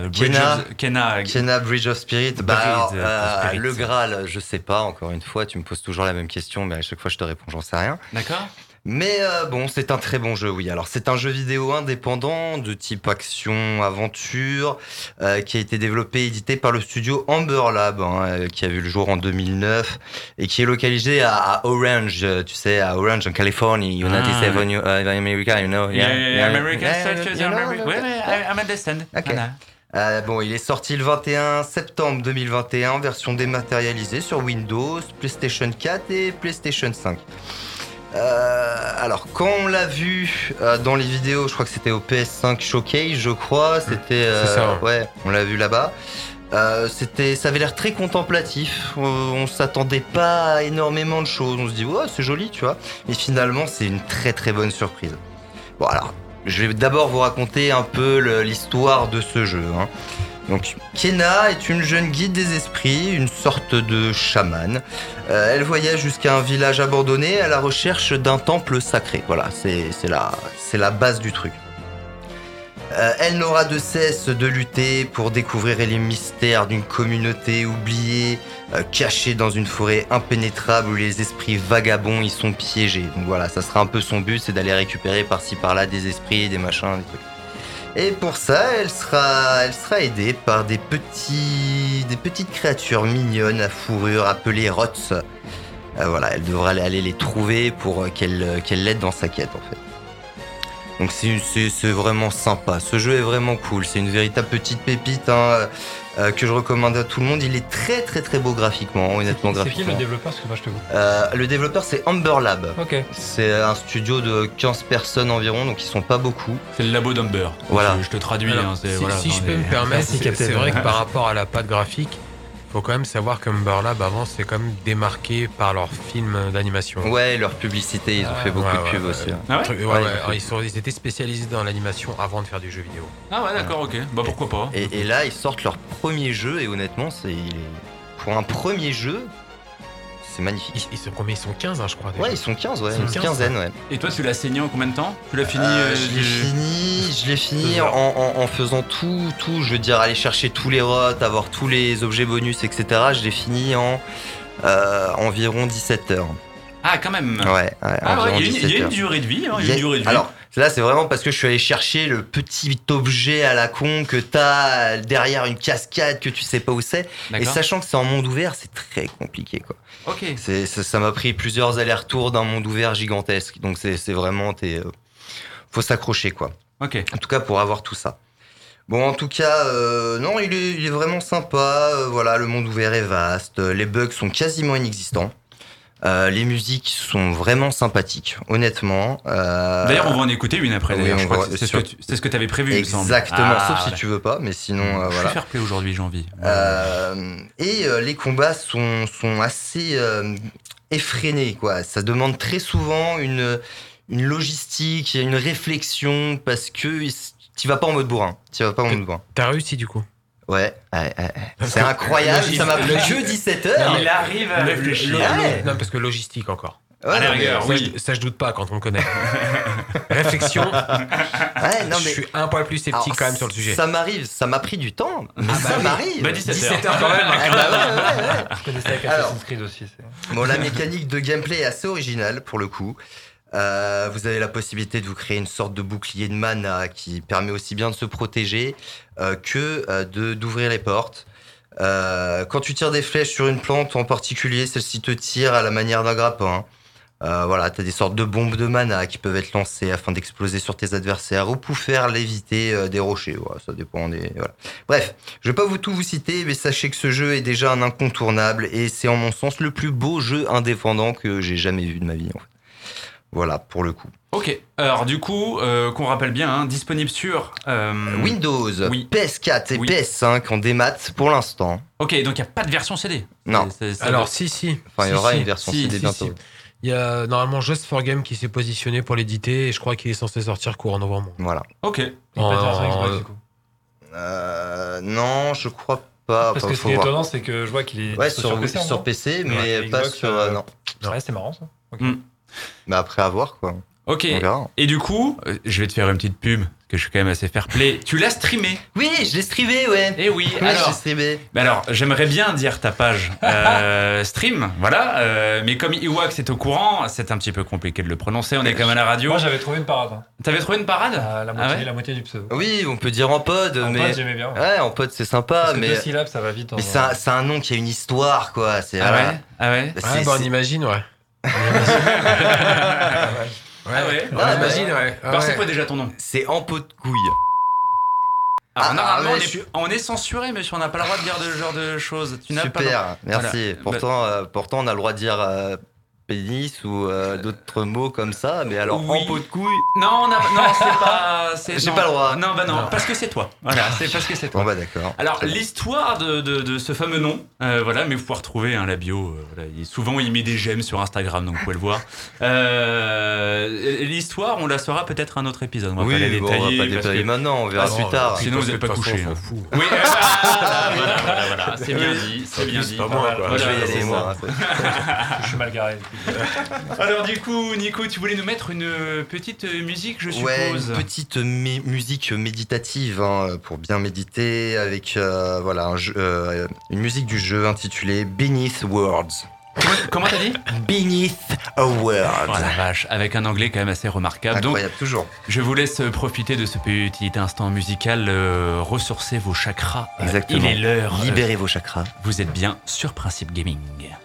Kena Bridge of Spirit. Bridge of Spirit. Le Graal, je sais pas, encore une fois, tu me poses toujours la même question, mais à chaque fois je te réponds, j'en sais rien. D'accord. Mais bon, c'est un très bon jeu, oui. Alors, c'est un jeu vidéo indépendant de type action-aventure qui a été développé et édité par le studio Amber Lab, qui a vu le jour en 2009 et qui est localisé à Orange, tu sais, à Orange en Californie, United States of America, you know. American States, you know, oui, I'm understand. Ok. Bon, il est sorti le 21 septembre 2021 en version dématérialisée sur Windows, PlayStation 4 et PlayStation 5. Alors, quand on l'a vu dans les vidéos, je crois que c'était au PS5 Showcase, je crois, c'était... C'est ça. Ouais, on l'a vu là-bas. Ça avait l'air très contemplatif, on s'attendait pas à énormément de choses, on se dit, ouais, c'est joli, tu vois. Mais finalement, c'est une très très bonne surprise. Bon, alors, je vais d'abord vous raconter un peu l'histoire de ce jeu, hein. Donc, Kena est une jeune guide des esprits, une sorte de chamane. Elle voyage jusqu'à un village abandonné à la recherche d'un temple sacré. Voilà, c'est la base du truc. Elle n'aura de cesse de lutter pour découvrir les mystères d'une communauté oubliée, cachée dans une forêt impénétrable où les esprits vagabonds y sont piégés. Donc voilà, ça sera un peu son but, c'est d'aller récupérer par-ci par-là des esprits, des machins, des trucs. Et pour ça, elle sera aidée par des petites créatures mignonnes à fourrure appelées Rots. Voilà, elle devra aller les trouver pour qu'elle l'aide dans sa quête en fait. Donc c'est vraiment sympa. Ce jeu est vraiment cool. C'est une véritable petite pépite que je recommande à tout le monde. Il est très très très beau graphiquement, honnêtement graphiquement. C'est qui le développeur? Parce que moi je te vois. Le développeur c'est Amber Lab. Ok. C'est un studio de 15 personnes environ, donc ils sont pas beaucoup. C'est le labo d'Amber. Voilà. Je te traduis. Alors, si je peux me permettre, c'est vrai que par rapport à la patte graphique, faut quand même savoir qu'Amber Lab avant c'est quand même démarqué par leurs films d'animation. Ouais, leur publicité, ils ont fait beaucoup de pubs aussi. Ah ouais, alors, ils étaient spécialisés dans l'animation avant de faire du jeu vidéo. Ah ouais, d'accord, ok. Bah pourquoi pas. Et là, ils sortent leur premier jeu et honnêtement, pour un premier jeu, c'est magnifique. Ils sont combien? Ils sont 15, hein, je crois. Déjà. Ouais, ils sont 15, ouais, Ils sont une 15, quinzaine, ouais. Et toi, tu l'as saigné en combien de temps? Tu l'as fini Je l'ai fini en faisant tout, je veux dire, aller chercher tous les rots, avoir tous les objets bonus, etc. Je l'ai fini en environ 17 heures. Ah, quand même. Ouais, il y a une durée de vie. Alors, là, c'est vraiment parce que je suis allé chercher le petit objet à la con que t'as derrière une cascade que tu sais pas où c'est. Et sachant que c'est en monde ouvert, c'est très compliqué, quoi. Ok. Ça m'a pris plusieurs allers-retours d'un monde ouvert gigantesque. Donc, c'est vraiment... faut s'accrocher, quoi. Ok. En tout cas, pour avoir tout ça. Bon, en tout cas, non, il est vraiment sympa. Voilà, le monde ouvert est vaste. Les bugs sont quasiment inexistants. Les musiques sont vraiment sympathiques, honnêtement. D'ailleurs, on va en écouter une après. Oui, je crois que c'est ce que tu avais prévu, il me semble. Exactement, sauf si tu veux pas, mais sinon, je voilà. vais faire play aujourd'hui, j'ai envie. Et les combats sont assez effrénés, quoi. Ça demande très souvent une logistique, une réflexion, parce que tu vas pas en mode bourrin. T'as réussi du coup? Ouais. C'est incroyable, ça m'a pris que 17 heures. Il arrive à réfléchir. Non, parce que logistique encore. Ouais, à la rigueur, oui. Ça, je doute pas quand on me connaît. Réflexion. Ouais, non, mais... Je suis un poil plus sceptique quand même sur le sujet. Ça m'arrive, ça m'a pris du temps, mais ça m'arrive. Bah 17 heures quand même. Ouais. Je connaissais avec Assassin's Creed aussi. Bon, la mécanique de gameplay est assez originale pour le coup. Vous avez la possibilité de vous créer une sorte de bouclier de mana qui permet aussi bien de se protéger que d'ouvrir les portes. Quand tu tires des flèches sur une plante en particulier, celle-ci te tire à la manière d'un grappin. Voilà, t'as des sortes de bombes de mana qui peuvent être lancées afin d'exploser sur tes adversaires ou pour faire léviter des rochers. Voilà, ça dépend des. Voilà. Bref, je vais pas tout vous citer, mais sachez que ce jeu est déjà un incontournable et c'est en mon sens le plus beau jeu indépendant que j'ai jamais vu de ma vie. En fait. Voilà, pour le coup. Ok, alors du coup, qu'on rappelle bien, disponible sur Windows, PS4 et PS5 en démat pour l'instant. Ok, donc il n'y a pas de version CD. Non. Alors si. Enfin, il y aura une version CD bientôt. Il y a normalement Just for Game qui s'est positionné pour l'éditer et je crois qu'il est censé sortir courant novembre. Voilà. Ok. Il pas de version Xbox du coup. Non, je crois pas. Parce que ce qui est étonnant, c'est que je vois qu'il est sur PC, mais pas Xbox, sur. Non. Ouais, c'est marrant ça. Okay. Mais après à voir quoi. Ok. Et du coup, je vais te faire une petite pub, que je suis quand même assez fair play. Tu l'as streamé? Oui, je l'ai streamé, ouais. Et oui, alors, j'ai streamé. Alors, j'aimerais bien dire ta page stream, voilà. Mais comme Iwax est au courant, c'est un petit peu compliqué de le prononcer. On est quand même à la radio. Moi, j'avais trouvé une parade. T'avais trouvé une parade? La moitié du pseudo. Oui, on peut dire en pod, en mais. pod, j'aimais bien. Ouais, en pod, c'est sympa, parce que mais. 2 syllabes, ça va vite. Mais c'est un nom qui a une histoire, quoi. C'est, Ah ouais? On imagine, ouais. On imagine, ouais. Alors, c'est quoi déjà ton nom? C'est En pot de couille. Normalement, on est censuré, monsieur, on n'a pas le droit de dire ce genre de choses. Tu n'as Super, merci. Voilà. Pourtant, on a le droit de dire pénis ou d'autres mots comme ça, mais alors oui. En pot de couille. Non, c'est pas. J'ai pas le droit. Non, parce que c'est toi. Voilà, c'est parce que c'est toi. Bon, bah d'accord. Alors, l'histoire de ce fameux nom, voilà, mais vous pouvez retrouver la bio. Voilà, souvent, il met des j'aime sur Instagram, donc vous pouvez le voir. L'histoire, on la saura peut-être un autre épisode. On va pas la détailler. On va pas détailler maintenant, on verra plus tard. Sinon, vous n'êtes pas couché. On s'en fout. Oui, voilà. C'est bien dit. C'est bien dit. Pas moi, quoi. Je vais y aller, moi. Je suis mal garé. Alors du coup, Nico, tu voulais nous mettre une petite musique, je suppose. Ouais, une petite musique méditative pour bien méditer avec une musique du jeu intitulée Beneath Worlds. Comment t'as dit? Beneath a World. Oh la vache, avec un anglais quand même assez remarquable. Incroyable, donc, toujours. Je vous laisse profiter de ce petit instant musical, ressourcer vos chakras. Exactement. Il est l'heure. Libérez vos chakras. Vous êtes bien sur Principe Gaming.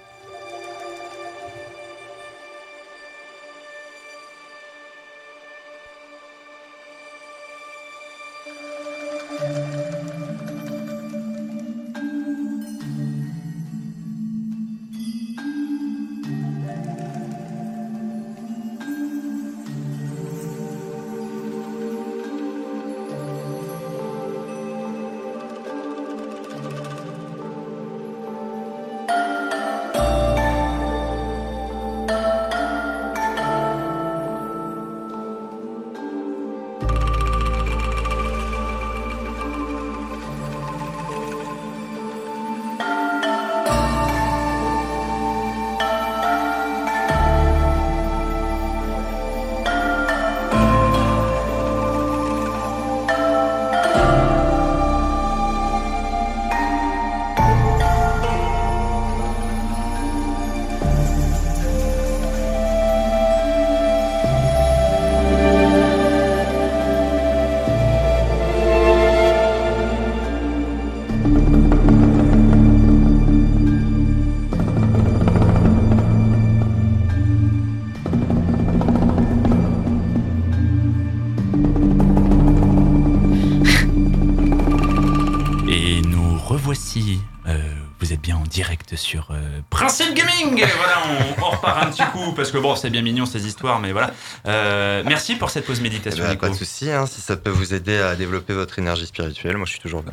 Voici, vous êtes bien en direct sur Principe Gaming. Voilà, on repart un petit coup parce que bon, c'est bien mignon ces histoires, mais voilà. Merci pour cette pause méditation. Pas de souci, si ça peut vous aider à développer votre énergie spirituelle, moi je suis toujours là.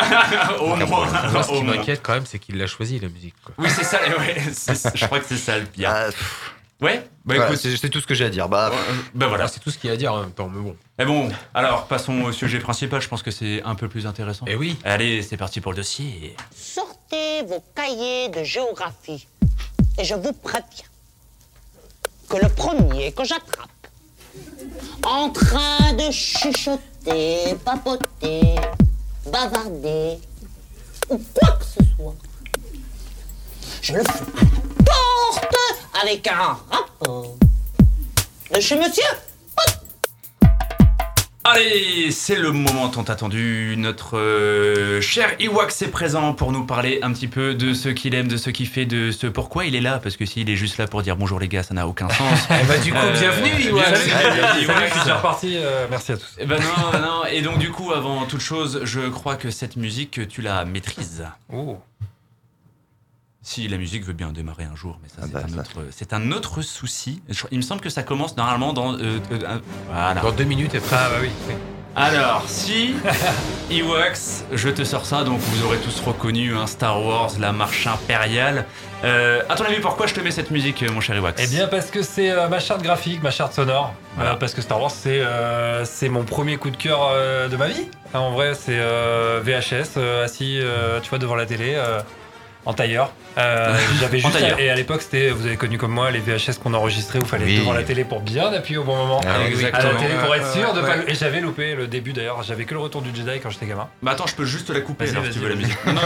Au moins. Moi, ce qui m'inquiète quand même, c'est qu'il l'a choisi la musique. Quoi. Oui, c'est ça. Ouais, je crois que c'est ça le pire. Ouais, écoute, c'est tout ce que j'ai à dire. Voilà, c'est tout ce qu'il y a à dire en même temps, mais bon. Mais bon, alors passons au sujet principal, je pense que c'est un peu plus intéressant. Eh oui. Allez, c'est parti pour le dossier. Sortez vos cahiers de géographie et je vous préviens que le premier que j'attrape en train de chuchoter, papoter, bavarder ou quoi que ce soit, je le fous à la porte avec un rapport de chez monsieur. Allez, c'est le moment tant attendu. Notre cher Iwax est présent pour nous parler un petit peu de ce qu'il aime, de ce qu'il fait, de ce pourquoi il est là. Parce que s'il est juste là pour dire bonjour les gars, ça n'a aucun sens. Du coup, bienvenue Iwax. Salut, je suis déjà reparti. Merci à tous. Non. Et donc du coup, avant toute chose, je crois que cette musique, tu la maîtrises. Oh. Si la musique veut bien démarrer un jour, mais ça, c'est un autre souci. Il me semble que ça commence normalement dans... voilà. Dans 2 minutes après. Ah bah oui. Alors, si Iwax, je te sors ça, donc vous aurez tous reconnu Star Wars, la marche impériale. À ton avis, pourquoi je te mets cette musique, mon cher Iwax ? Eh bien parce que c'est ma charte graphique, ma charte sonore. Voilà. Parce que Star Wars, c'est mon premier coup de cœur de ma vie. En vrai, c'est VHS, assis tu vois, devant la télé, en tailleur. J'avais juste et à l'époque c'était, vous avez connu comme moi, les VHS qu'on enregistrait où il fallait être devant la télé pour bien appuyer au bon moment à la télé pour être sûr de pas et j'avais loupé le début d'ailleurs, j'avais que le retour du Jedi quand j'étais gamin. Bah attends, je peux juste la couper alors si tu veux la musique. Non,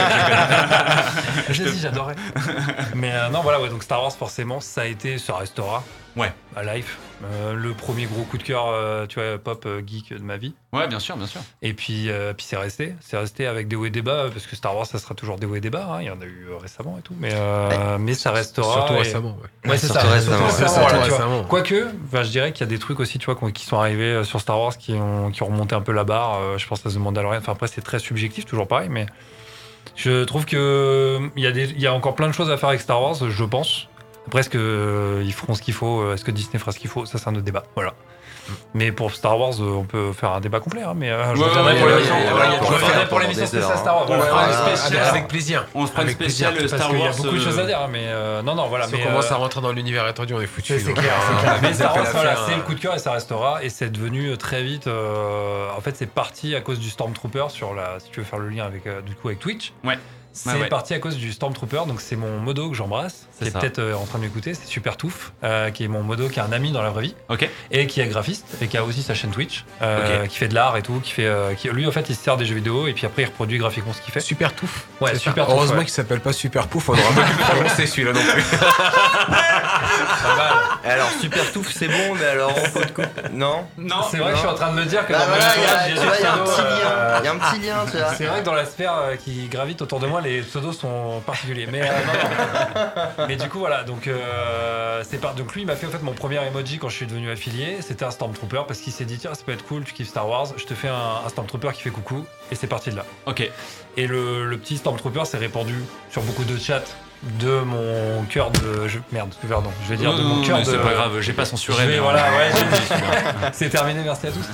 vas-y, j'adorais. Mais non voilà, ouais, donc Star Wars forcément ça restera à life, le premier gros coup de cœur tu vois, pop geek de ma vie. Ouais, bien sûr. Et puis c'est resté avec des hauts et des bas, parce que Star Wars ça sera toujours des hauts et des bas, hein. Il y en a eu récemment et tout, mais ça restera. Surtout récemment, ouais, c'est ça. Récemment. Quoique, je dirais qu'il y a des trucs aussi, tu vois, qui sont arrivés sur Star Wars qui ont remonté un peu la barre. Je pense à The Mandalorian. Enfin après c'est très subjectif, toujours pareil, mais je trouve que il y a encore plein de choses à faire avec Star Wars, je pense. Après, est-ce qu'ils feront ce qu'il faut? Est-ce que Disney fera ce qu'il faut? Ça, c'est un autre débat. Voilà. Mais pour Star Wars, on peut faire un débat complet. Hein, mais je reviendrai pour l'émission spéciale Star Wars. On fera une spéciale avec plaisir. On se fera une spéciale Star Wars. Il y a beaucoup de choses à dire. Mais non, voilà. Si on commence à rentrer dans l'univers étendu, on est foutu. C'est clair. Mais Star Wars, voilà, c'est le coup de cœur et ça restera. Et c'est devenu très vite. En fait, c'est parti à cause du Stormtrooper sur la. Si tu veux faire le lien avec Twitch. Ouais. C'est parti à cause du Stormtrooper, donc c'est mon modo que j'embrasse, qui est peut-être en train de m'écouter, c'est Super Touffe, qui est mon modo, qui est un ami dans la vraie vie, et qui est graphiste, et qui a aussi sa chaîne Twitch, qui fait de l'art et tout, lui en fait il se sert des jeux vidéo, et puis après il reproduit graphiquement ce qu'il fait. Super Touffe. Ouais, Super Touffe. Heureusement qu'il s'appelle pas Super Pouf, on aura pas pu le prononcer celui-là non plus. Pas mal. Alors Super Touffe c'est bon, mais alors non. C'est vrai que je suis en train de me dire que il y a un petit lien. Il y a un petit lien, tu vois. C'est vrai que dans la sphère qui gravite autour de moi, les pseudos sont particuliers. Mais mais du coup voilà, donc donc lui il m'a fait en fait mon premier emoji quand je suis devenu affilié, c'était un Stormtrooper parce qu'il s'est dit tiens ça peut être cool, tu kiffes Star Wars, je te fais un Stormtrooper qui fait coucou, et c'est parti de là. Ok. Et le petit Stormtrooper s'est répandu sur beaucoup de chats de mon cœur de pardon, je vais dire de mon cœur de. C'est pas grave, j'ai pas censuré. Mais voilà, ouais, c'est terminé, merci à tous.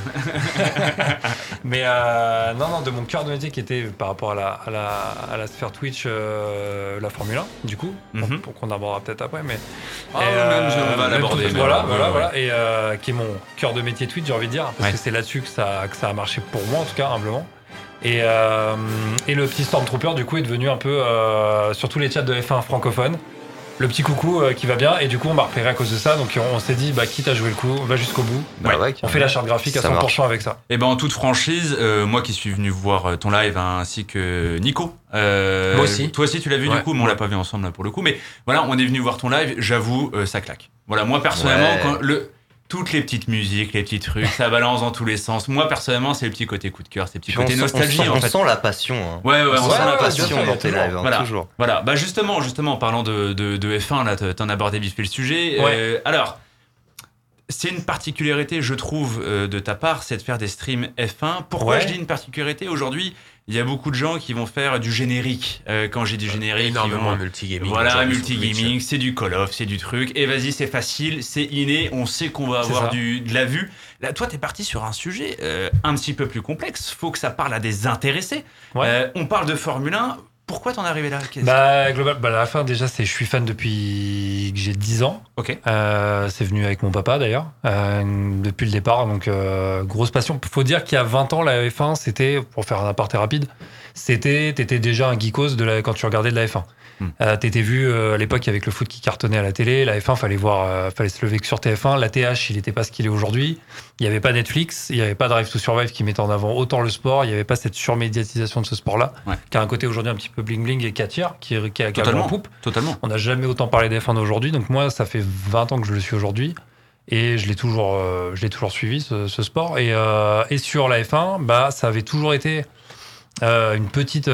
Mais non, de mon cœur de métier qui était par rapport à la sphère Twitch, la Formule 1, du coup, pour qu'on abordera peut-être après, mais. On va l'aborder. Voilà, et qui est mon cœur de métier Twitch, j'ai envie de dire, parce que c'est là-dessus que ça a marché pour moi, en tout cas, humblement. Et le petit Stormtrooper du coup est devenu un peu sur tous les chats de F1 francophones le petit coucou qui va bien, et du coup on m'a repéré à cause de ça, donc on s'est dit quitte à jouer le coup, on va jusqu'au bout, on fait la charte graphique à 100% avec ça. Et en toute franchise, moi qui suis venu voir ton live ainsi que Nico, moi aussi. Toi aussi tu l'as vu du coup, mais on l'a pas vu ensemble là, pour le coup, mais voilà, on est venu voir ton live, j'avoue ça claque. Voilà, moi personnellement quand toutes les petites musiques, les petits trucs, ça balance dans tous les sens. Moi, personnellement, c'est le petit côté coup de cœur, c'est le petit côté nostalgie. On sent la passion. Hein. Ouais, on sent la passion dans tes lives, toujours. Voilà, justement, en parlant de F1, là, t'en as abordé vite fait le sujet. Ouais. Alors, c'est une particularité, je trouve, de ta part, c'est de faire des streams F1. Pourquoi je dis une particularité aujourd'hui ? Il y a beaucoup de gens qui vont faire du générique. Quand j'ai du générique, énormément multigaming. Voilà, multigaming, c'est du Call of, c'est du truc. Et vas-y, c'est facile, c'est inné, on sait qu'on va avoir de la vue. Là, toi, t'es parti sur un sujet un petit peu plus complexe. Faut que ça parle à des intéressés. On parle de Formule 1. Pourquoi t'en es arrivé là ? À la fin, déjà, je suis fan depuis que j'ai 10 ans. Ok. C'est venu avec mon papa, d'ailleurs, depuis le départ. Donc, grosse passion. Faut dire qu'il y a 20 ans, la F1, c'était, pour faire un aparté rapide, t'étais déjà un geekos quand tu regardais de la F1. T'étais vu à l'époque avec le foot qui cartonnait à la télé, la F1 fallait se lever que sur TF1, la TH il était pas ce qu'il est aujourd'hui, il y avait pas Netflix, il y avait pas Drive to Survive qui mettait en avant autant le sport, il y avait pas cette surmédiatisation de ce sport-là, qui a un côté aujourd'hui un petit peu bling bling et cattière, qui a en poupe. Totalement. On n'a jamais autant parlé de F1 d'aujourd'hui, donc moi ça fait 20 ans que je le suis aujourd'hui. Et je l'ai toujours suivi, ce sport. Et sur la F1, ça avait toujours été une petite...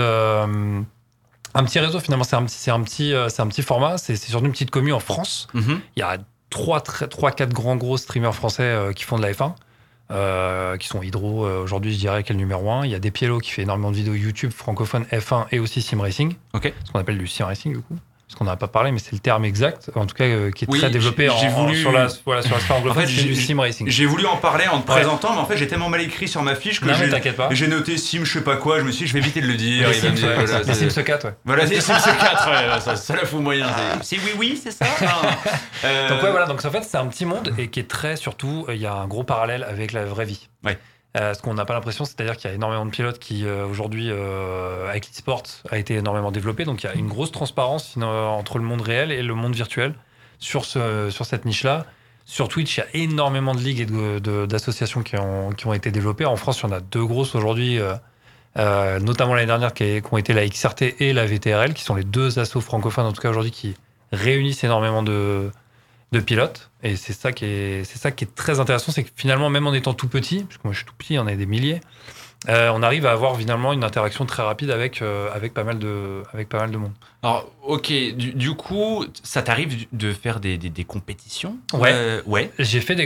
un petit réseau, finalement. C'est un petit format. C'est surtout une petite commune en France. Il y a 3-4 gros streamers français qui font de la F1. Qui sont Hydro, aujourd'hui, je dirais, qui est le numéro 1. Il y a Despiello qui fait énormément de vidéos YouTube francophone F1 et aussi Sim Racing. Ce qu'on appelle du Sim Racing, du coup. Parce qu'on n'en a pas parlé, mais c'est le terme exact, en tout cas, qui est très développé sur la sphère anglophone, c'est du sim racing. J'ai voulu en parler en te présentant, mais en fait, j'ai tellement mal écrit sur ma fiche que j'ai noté sim, je sais pas quoi, je me suis dit, je vais éviter de le dire. Les Sims 4, ouais. Voilà, les Sims 4, ça la fout moyen. C'est oui, c'est ça. Donc, ouais, voilà, donc en fait, c'est un petit monde et qui est très, surtout, il y a un gros parallèle avec la vraie vie. Ouais. Ce qu'on n'a pas l'impression, c'est-à-dire qu'il y a énormément de pilotes qui, aujourd'hui, avec l'e-sport, a été énormément développé. Donc, il y a une grosse transparence entre le monde réel et le monde virtuel sur cette niche-là. Sur Twitch, il y a énormément de ligues et d'associations qui ont été développées. En France, il y en a 2 grosses aujourd'hui, notamment l'année dernière, qui ont été la XRT et la VTRL, qui sont les 2 assos francophones, en tout cas aujourd'hui, qui réunissent énormément de pilotes. Et c'est ça qui est très intéressant, c'est que finalement, même en étant tout petit, parce que moi je suis tout petit, on est des milliers, on arrive à avoir finalement une interaction très rapide avec pas mal de monde. Alors, ok, du coup, ça t'arrive de faire des compétitions ? Ouais. J'ai fait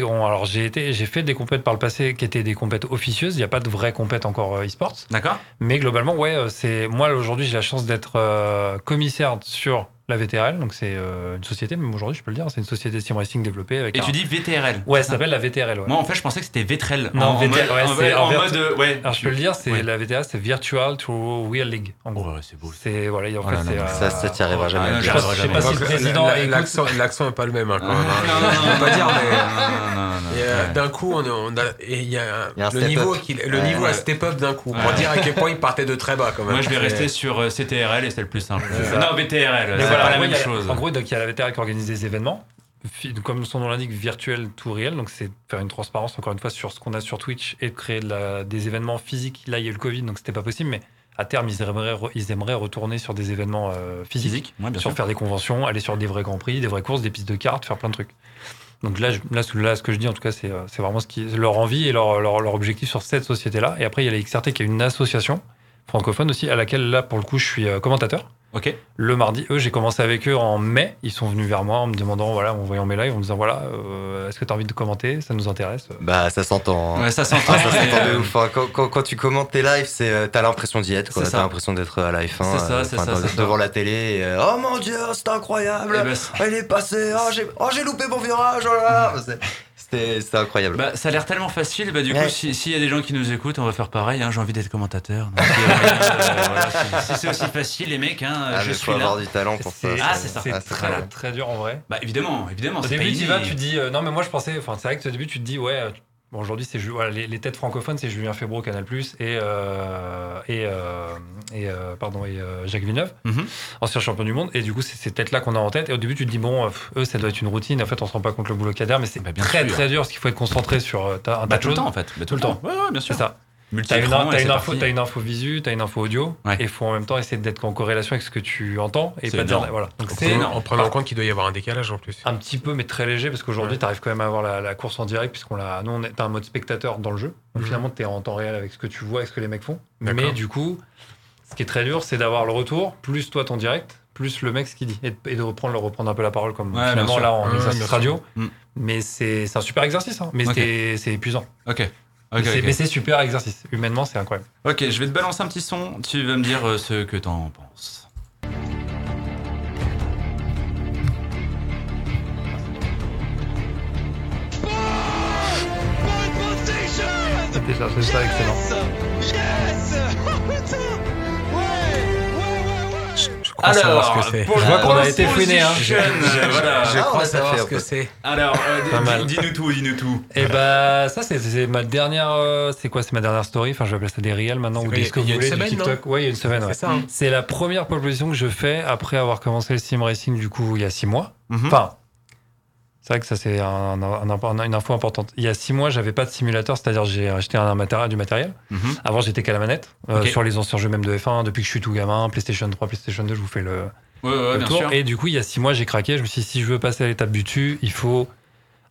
des compètes par le passé qui étaient des compètes officieuses. Il n'y a pas de vraies compètes encore e-sports. D'accord. Mais globalement, moi aujourd'hui j'ai la chance d'être commissaire sur la VTRL, donc c'est une société, même aujourd'hui je peux le dire, c'est une société sim racing développée avec. Et tu dis VTRL ? Ouais, ça s'appelle la VTRL. Ouais. Moi en fait je pensais que c'était VTRL. Non, VTRL, ouais. Alors je peux le dire, la VTRL, c'est Virtual to Real League. En gros, c'est beau. C'est voilà, en fait c'est. Ça t'y arrivera jamais. Je sais pas si le président. L'accent est pas le même. Non, je peux pas dire, mais d'un coup il y a le niveau a step up d'un coup. Pour dire à quel point il partait de très bas quand même. Moi je vais rester sur CTRL et c'est le plus simple. Non, VTRL. C'est pas la même chose. En gros, donc, il y a la VTRL qui organise des événements, comme son nom l'indique, virtuel to real. Donc, c'est faire une transparence, encore une fois, sur ce qu'on a sur Twitch et de créer des événements physiques. Là, il y a eu le Covid, donc c'était pas possible, mais à terme, ils aimeraient retourner sur des événements physiques, faire des conventions, aller sur des vrais grands prix, des vraies courses, des pistes de cartes, faire plein de trucs. Donc là, ce que je dis, en tout cas, c'est vraiment leur envie et leur objectif sur cette société-là. Et après, il y a la XRT qui est une association francophone aussi, à laquelle, là, pour le coup, je suis commentateur. Ok. Le mardi, j'ai commencé avec eux en mai. Ils sont venus vers moi en me demandant, en voyant mes lives, en me disant, est-ce que tu as envie de commenter ? Ça nous intéresse. Ça s'entend. Ouais, ça s'entend. Ça s'entend de ouf. Quand tu commentes tes lives, t'as l'impression d'y être. T'as l'impression d'être à la F1, devant la télé. Et, oh mon Dieu, c'est incroyable. Il est passé. J'ai loupé mon virage. Oh là là. C'était incroyable. Ça a l'air tellement facile. Du coup, s'il y a des gens qui nous écoutent, on va faire pareil. J'ai envie d'être commentateur. Si c'est aussi facile, les mecs, je suis là. Avoir du talent pour ça. C'est ça. C'est très, très dur en vrai. Évidemment. Au début, tu te dis. Non, mais moi, je pensais. Enfin, c'est vrai que au début, tu te dis, bon, aujourd'hui, c'est les têtes francophones, c'est Julien Febvre, Canal+, et Jacques Villeneuve, ancien champion du monde. Et du coup, c'est ces têtes-là qu'on a en tête. Et au début, tu te dis, bon, eux, ça doit être une routine. En fait, on se rend pas compte le boulot qu'il y a derrière, mais c'est très dur, parce qu'il faut être concentré sur un tas de choses. Tout le temps, en fait. Tout le temps. Ouais, bien sûr. C'est ça. T'as une info visu, t'as une info audio, et il faut en même temps essayer d'être en corrélation avec ce que tu entends et pas dire. Voilà. Donc en prenant en compte qu'il doit y avoir un décalage en plus. Un petit peu, mais très léger, parce qu'aujourd'hui, t'arrives quand même à avoir la course en direct, t'as un mode spectateur dans le jeu. Donc finalement, t'es en temps réel avec ce que tu vois et ce que les mecs font. Mais du coup, ce qui est très dur, c'est d'avoir le retour, plus toi ton direct, plus le mec ce qu'il dit, et de reprendre un peu la parole, comme finalement là en exercice radio. Mais c'est un super exercice, mais c'est épuisant. Ok. Mais c'est super exercice. Humainement, c'est incroyable. Ok, je vais te balancer un petit son. Tu vas me dire ce que t'en penses. C'est ça, excellent. Alors, savoir ce que c'est. Je vois qu'on a été fouiné. Je crois savoir ce que c'est. Alors, dis-nous tout. Et ça, c'est ma dernière. C'est quoi ? C'est ma dernière story. Enfin, je vais appeler ça des reels maintenant, ou des ce que vous voulez, du TikTok. Ouais, il y a une semaine. C'est ça. C'est la première pole position que je fais après avoir commencé le sim racing, du coup, il y a 6 mois. Enfin, c'est vrai que ça, c'est une info importante. Il y a 6 mois, j'avais pas de simulateur, c'est-à-dire j'ai acheté du matériel. Avant, j'étais qu'à la manette. Sur les anciens jeux même de F1, depuis que je suis tout gamin, PlayStation 3, PlayStation 2, je vous fais le tour. Sûr. Et du coup, il y a 6 mois, j'ai craqué. Je me suis dit, si je veux passer à l'étape du dessus, il faut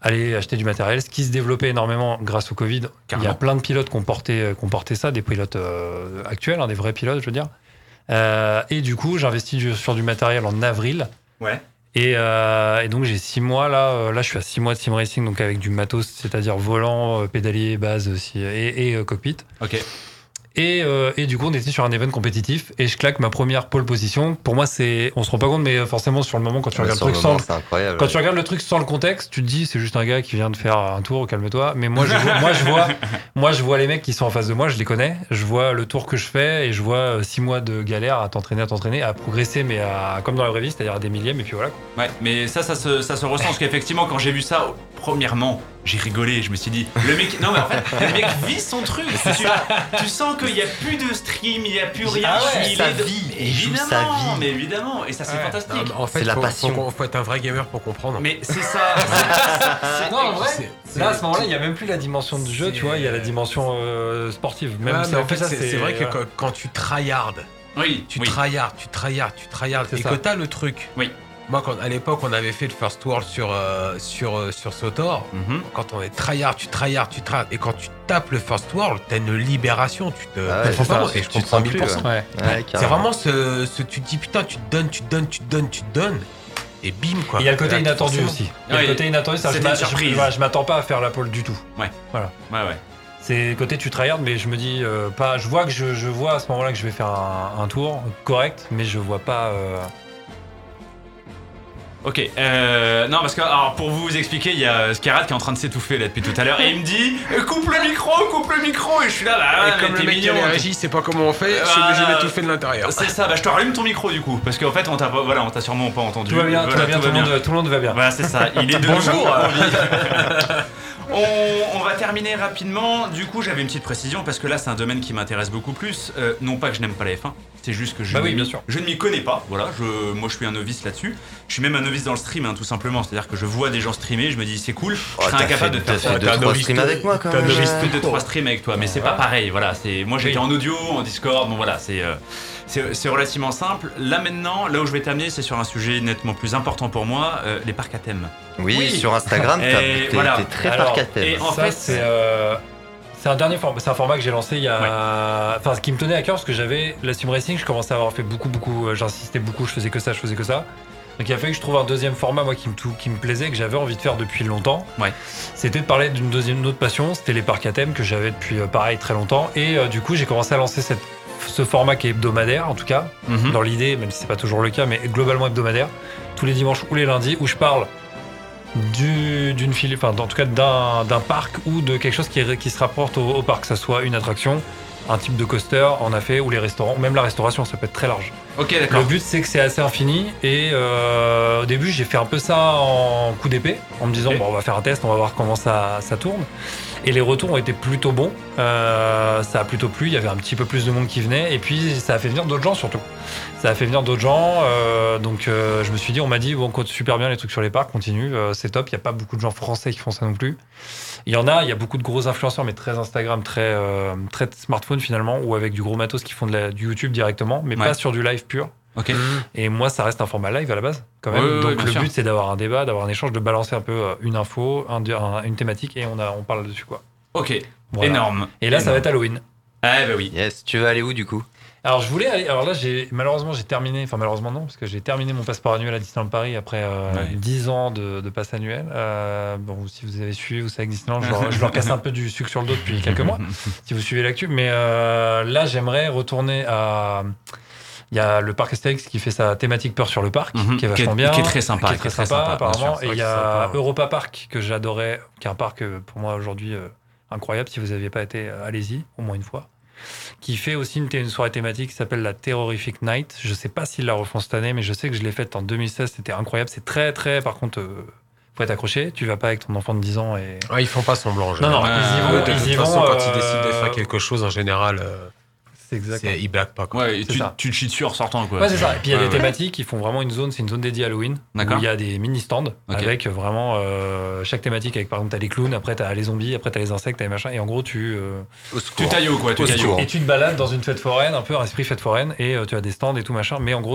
aller acheter du matériel, ce qui se développait énormément grâce au Covid. Carrément. Il y a plein de pilotes qui ont porté ça, des pilotes actuels, des vrais pilotes, je veux dire. Et du coup, j'investis sur du matériel en avril. Ouais. Et donc, j'ai 6 mois là. Là, je suis à 6 mois de sim racing, donc avec du matos, c'est-à-dire volant, pédalier, base aussi, et cockpit. Ok. Et du coup, on était sur un event compétitif et je claque ma première pole position. Pour moi, on se rend pas compte, mais forcément, sur le moment, quand tu regardes le truc quand tu regardes le truc sans le contexte, tu te dis, c'est juste un gars qui vient de faire un tour, calme-toi. Mais moi, je vois les mecs qui sont en face de moi, je les connais. Je vois le tour que je fais et je vois 6 mois de galère à t'entraîner, à progresser, mais comme dans la vraie vie, c'est-à-dire à des millièmes, et puis voilà. Ouais, mais ça se ressent parce qu'effectivement, quand j'ai vu ça, premièrement, j'ai rigolé, je me suis dit, le mec, non mais en fait, le mec vit son truc, tu sens qu'il n'y a plus de stream, il n'y a plus rien, il joue sa vie, mais évidemment, et ça c'est fantastique. Non, en fait, c'est la passion. Faut être un vrai gamer pour comprendre. Mais c'est ça. Non, en vrai, là à ce moment-là, il n'y a même plus la dimension du jeu, tu vois, il y a la dimension sportive. Même mais en fait, c'est vrai que quand tu tryhard, tu tryhard, et que t'as le truc. Oui. Moi, à l'époque, on avait fait le First World sur Sotor. Quand on est tryhard, tu tryhard. Et quand tu tapes le First World, t'as une libération. Et je comprends 1000%. Ouais, c'est vraiment tu te dis, putain, tu te donnes. Et bim, quoi. Il y a le côté inattendu aussi. Il y a le côté inattendu, ça, je m'attends pas à faire la pole du tout. Ouais. Voilà. Ouais. C'est le côté tu tryhard, mais je me dis pas. Je vois que je vois à ce moment-là que je vais faire un tour correct, mais je vois pas. Ok, non parce que alors, pour vous expliquer, il y a Scarad qui est en train de s'étouffer là depuis tout à l'heure et il me dit coupe le micro et je suis là et comme le mec qui a les régies sait pas comment on fait, je suis obligé de m'étouffer de l'intérieur. C'est ça, je te rallume ton micro du coup parce qu'en fait on t'a sûrement pas entendu. Tout va bien, tout le monde va bien. Voilà, c'est ça, il est de bonjour. On va terminer rapidement. Du coup, j'avais une petite précision parce que là, c'est un domaine qui m'intéresse beaucoup plus. Non pas que je n'aime pas la F1, c'est juste que je ne m'y connais pas. Voilà, moi, je suis un novice là-dessus. Je suis même un novice dans le stream, tout simplement. C'est-à-dire que je vois des gens streamer, je me dis c'est cool. Je serais incapable de faire ça. T'as fait 2-3 streams avec moi, quand même. J'ai fait 2-3 streams avec toi, mais c'est pas pareil. Voilà, moi, j'étais en audio, en Discord. Bon, voilà, c'est relativement simple. Là maintenant, là où je vais t'amener, c'est sur un sujet nettement plus important pour moi, les parcs à thème. Oui, sur Instagram, t'es très parc à thème. Et en fait, c'est un dernier format, c'est un format que j'ai lancé il y a, enfin, ce qui me tenait à cœur parce que j'avais la sim racing, je commençais à avoir fait beaucoup, j'insistais beaucoup, je faisais que ça. Donc il a fallu que je trouve un deuxième format moi qui me plaisait, que j'avais envie de faire depuis longtemps. Ouais. C'était de parler d'une autre passion, c'était les parcs à thème que j'avais depuis pareil très longtemps. Et du coup j'ai commencé à lancer ce format qui est hebdomadaire en tout cas, dans l'idée, même si c'est pas toujours le cas, mais globalement hebdomadaire, tous les dimanches ou les lundis, où je parle d'une file, enfin en tout cas d'un parc ou de quelque chose qui se rapporte au parc, que ça soit une attraction, un type de coaster, on a fait, ou les restaurants, même la restauration, ça peut être très large. Ok, d'accord. Le but c'est que c'est assez infini et au début j'ai fait un peu ça en coup d'épée, en me disant bon on va faire un test, on va voir comment ça tourne. Et les retours ont été plutôt bons, ça a plutôt plu, il y avait un petit peu plus de monde qui venait et puis ça a fait venir d'autres gens surtout. Donc je me suis dit, on m'a dit, bon, on compte super bien les trucs sur les parcs, continue, c'est top, il n'y a pas beaucoup de gens français qui font ça non plus. Il y a beaucoup de gros influenceurs, mais très Instagram, très smartphone finalement, ou avec du gros matos qui font du YouTube directement, mais pas sur du live pur. Okay. Et moi, ça reste un format live à la base, quand même. Donc le but, c'est d'avoir un débat, d'avoir un échange, de balancer un peu une info, une thématique, et on parle dessus, quoi. Ok, voilà. Énorme. Et là, ça va être Halloween. Ah bah oui. Yes, tu veux aller où du coup ? Alors je voulais aller. Alors là, malheureusement j'ai terminé. Enfin malheureusement non, parce que j'ai terminé mon passeport annuel à Disneyland Paris après 10 ans de passe annuel. Bon, si vous avez suivi, vous savez que Disneyland, je leur casse un peu du sucre sur le dos depuis quelques mois. Si vous suivez l'actu, mais là j'aimerais retourner à. Il y a le parc Astérix qui fait sa thématique peur sur le parc, qui est vachement bien, qui est très sympa, apparemment. Et il y a Europa Park que j'adorais, qui est un parc pour moi aujourd'hui incroyable. Si vous n'aviez pas été, allez-y au moins une fois. Qui fait aussi une soirée thématique qui s'appelle la Terrorific Night. Je sais pas s'ils la refont cette année, mais je sais que je l'ai faite en 2016. C'était incroyable. C'est très, très. Par contre, faut être accroché. Tu vas pas avec ton enfant de 10 ans et. Ils font pas semblant. Non, ils y vont. De toute façon, quand ils décident de faire quelque chose, en général. C'est exactement. Il blague pas, quoi. Ouais, et tu te chies dessus en sortant, quoi. Ouais, c'est ça. Et puis il y a des thématiques qui font vraiment une zone, c'est une zone dédiée à Halloween. D'accord. Où il y a des mini-stands avec vraiment chaque thématique. Avec par exemple, t'as les clowns, après t'as les zombies, après t'as les insectes, t'as les machins. Et en gros, tu tailles quoi, tu tailles. Et tu te balades dans une fête foraine, un peu un esprit fête foraine, et tu as des stands et tout machin. Mais en gros,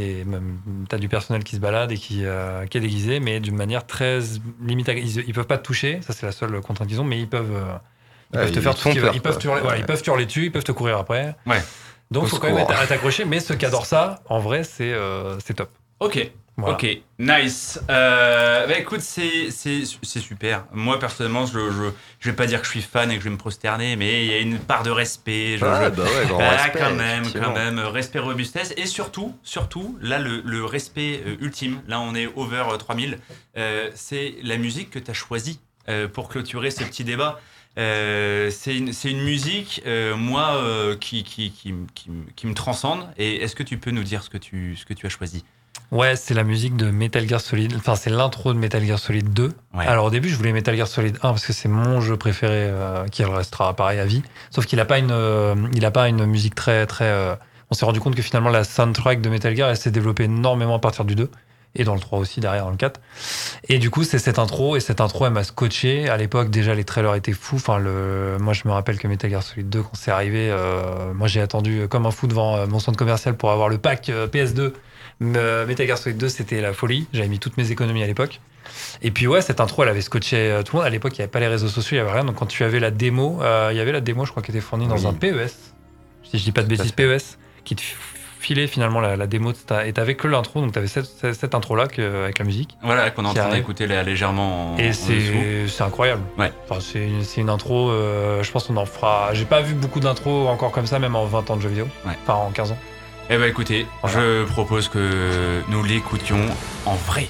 t'as du personnel qui se balade et qui est déguisé, mais d'une manière très limitée. Ils peuvent pas te toucher, ça c'est la seule contrainte qu'ils ont, mais ils peuvent te faire tout ce qu'ils veulent. Ils peuvent te hurler dessus, ils peuvent te courir après. Ouais. Donc, il faut quand même être à t'accrocher, mais ceux qui adorent ça, en vrai, c'est top. Ok. Voilà. Ok, nice. Bah écoute, c'est super. Moi personnellement, je vais pas dire que je suis fan et que je vais me prosterner, mais il y a une part de respect. Respect, quand même, respect, robustesse et surtout, là le respect ultime. Là, on est over 3000. C'est la musique que tu as choisie pour clôturer ce petit débat. C'est une musique, moi, qui me transcende. Et est-ce que tu peux nous dire ce que tu as choisi? Ouais, c'est la musique de Metal Gear Solid. Enfin, c'est l'intro de Metal Gear Solid 2. Ouais. Alors, au début, je voulais Metal Gear Solid 1 parce que c'est mon jeu préféré qui restera pareil à vie. Sauf qu'il a pas une musique très. On s'est rendu compte que finalement, la soundtrack de Metal Gear, elle s'est développée énormément à partir du 2. Et dans le 3 aussi, derrière, dans le 4. Et du coup, c'est cette intro. Et cette intro, elle m'a scotché. À l'époque, déjà, les trailers étaient fous. Enfin, moi, je me rappelle que Metal Gear Solid 2, quand c'est arrivé, moi, j'ai attendu comme un fou devant mon centre commercial pour avoir le pack PS2. Metal Gear Solid 2, c'était la folie. J'avais mis toutes mes économies à l'époque. Et puis, ouais, cette intro, elle avait scotché tout le monde. À l'époque, il n'y avait pas les réseaux sociaux, il n'y avait rien. Donc, quand tu avais la démo, je crois, qui était fournie dans un PES. Si je dis pas de bêtises, PES, qui te filait finalement la démo. Et t'avais que l'intro, donc t'avais cette intro-là avec la musique. Voilà, qu'on est en train d'écouter légèrement et c'est incroyable. Ouais. Enfin, c'est une intro, je pense qu'on en fera. J'ai pas vu beaucoup d'intros encore comme ça, même en 20 ans de jeux vidéo. Ouais. Enfin, en 15 ans. Eh ben écoutez, je propose que nous l'écoutions en vrai.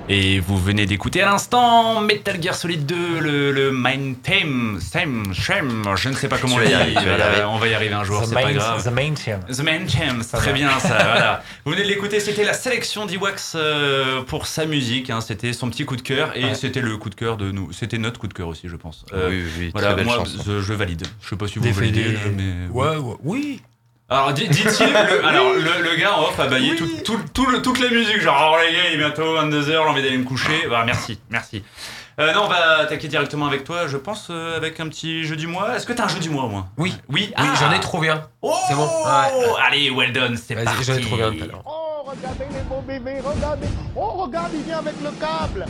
Et vous venez d'écouter à l'instant Metal Gear Solid 2, le Main Theme, je ne sais pas comment on dit. On va y arriver un jour, c'est pas grave. The Main Theme. The Main Theme, c'est très bien ça, voilà. Vous venez de l'écouter, c'était la sélection d'Iwax pour sa musique, hein, c'était son petit coup de cœur et c'était le coup de cœur de nous. C'était notre coup de cœur aussi, je pense. Oui, voilà, très belle moi chanson. je valide. Je sais pas si vous validez, mais. Oui. Alors dit-il, le gars en off a baillé toute la musique, genre les gars, il est bientôt 22h, j'ai envie d'aller me coucher. Bah, merci. Non, on va attaquer directement avec toi, je pense, avec un petit jeu du mois. Est-ce que t'as un jeu du mois, moi ? Oui, ah. j'en ai trouvé un. Oh, c'est bon. Allez, well done, c'est Vas-y, parti. j'en ai trouvé un tout à l'heure. Oh, regardez les beaux bébés, regardez. Oh, regarde, il vient avec le câble.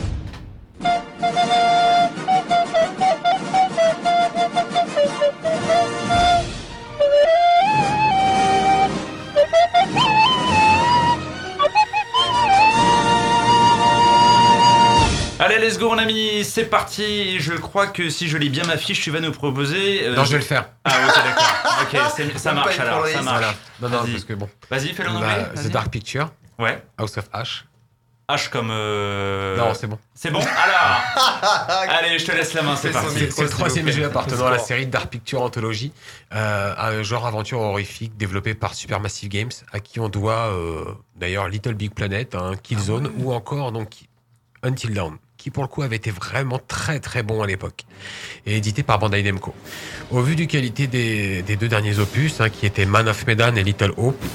Allez, let's go, mon ami, c'est parti. Je crois que si je lis bien ma fiche, tu vas nous proposer. Non, je vais le faire. Ah, ok, d'accord. Ok, ça marche alors, ça marche. Voilà. Non, parce que bon. Vas-y, fais-le en anglais. The Dark Picture. Ouais. House of Ash. H comme. Non, c'est bon. C'est bon. Alors. Allez, je te laisse la main, c'est parti. C'est le troisième jeu appartenant à la série Dark Picture Anthology, un genre aventure horrifique développé par Supermassive Games, à qui on doit d'ailleurs Little Big Planet, Killzone ou encore donc Until Dawn, qui pour le coup avait été vraiment très très bon à l'époque, et édité par Bandai Namco. Au vu du qualité des deux derniers opus, qui étaient Man of Medan et Little Hope,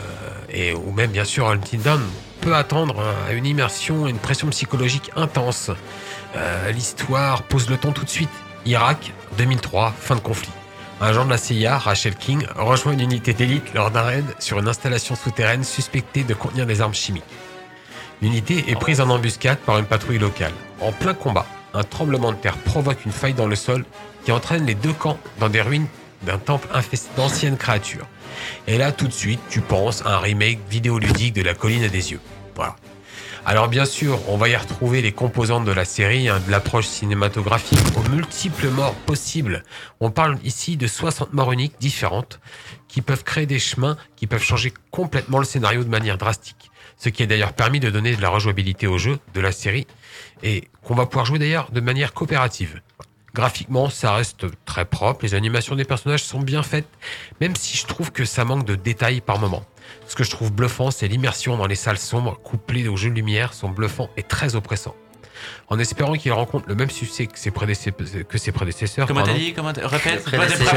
ou même bien sûr Until Dawn, peut attendre à une immersion et une pression psychologique intense. L'histoire pose le ton tout de suite. Irak, 2003, fin de conflit. Un agent de la CIA, Rachel King, rejoint une unité d'élite lors d'un raid sur une installation souterraine suspectée de contenir des armes chimiques. L'unité est prise en embuscade par une patrouille locale. En plein combat, un tremblement de terre provoque une faille dans le sol qui entraîne les deux camps dans des ruines d'un temple infesté d'anciennes créatures. Et là, tout de suite, tu penses à un remake vidéoludique de La Colline à des yeux. Voilà. Alors bien sûr, on va y retrouver les composantes de la série, de l'approche cinématographique aux multiples morts possibles. On parle ici de 60 morts uniques différentes qui peuvent créer des chemins qui peuvent changer complètement le scénario de manière drastique. Ce qui a d'ailleurs permis de donner de la rejouabilité au jeu de la série et qu'on va pouvoir jouer d'ailleurs de manière coopérative. Graphiquement, ça reste très propre, les animations des personnages sont bien faites, même si je trouve que ça manque de détails par moment. Ce que je trouve bluffant, c'est l'immersion dans les salles sombres, couplées aux jeux de lumière, sont bluffants et très oppressants. En espérant qu'il rencontre le même succès que ses prédécesseurs. Comment t'as dit ? Répète.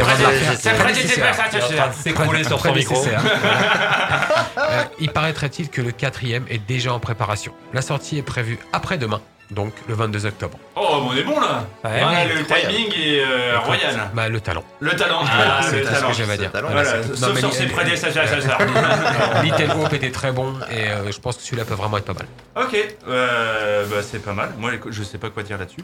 C'est coulé sur son micro. Il paraîtrait-il que le 4e est déjà en préparation. La sortie est prévue après-demain, donc le 22 octobre. Oh, on est bon là. Le timing est royal. Le talent. Le talent. C'est ce que j'avais à dire. Sauf sur ses prédécesseurs. Little Hope était très bon et je pense que celui-là peut vraiment être pas mal. Ok, c'est pas mal. Moi, je sais pas quoi dire là-dessus.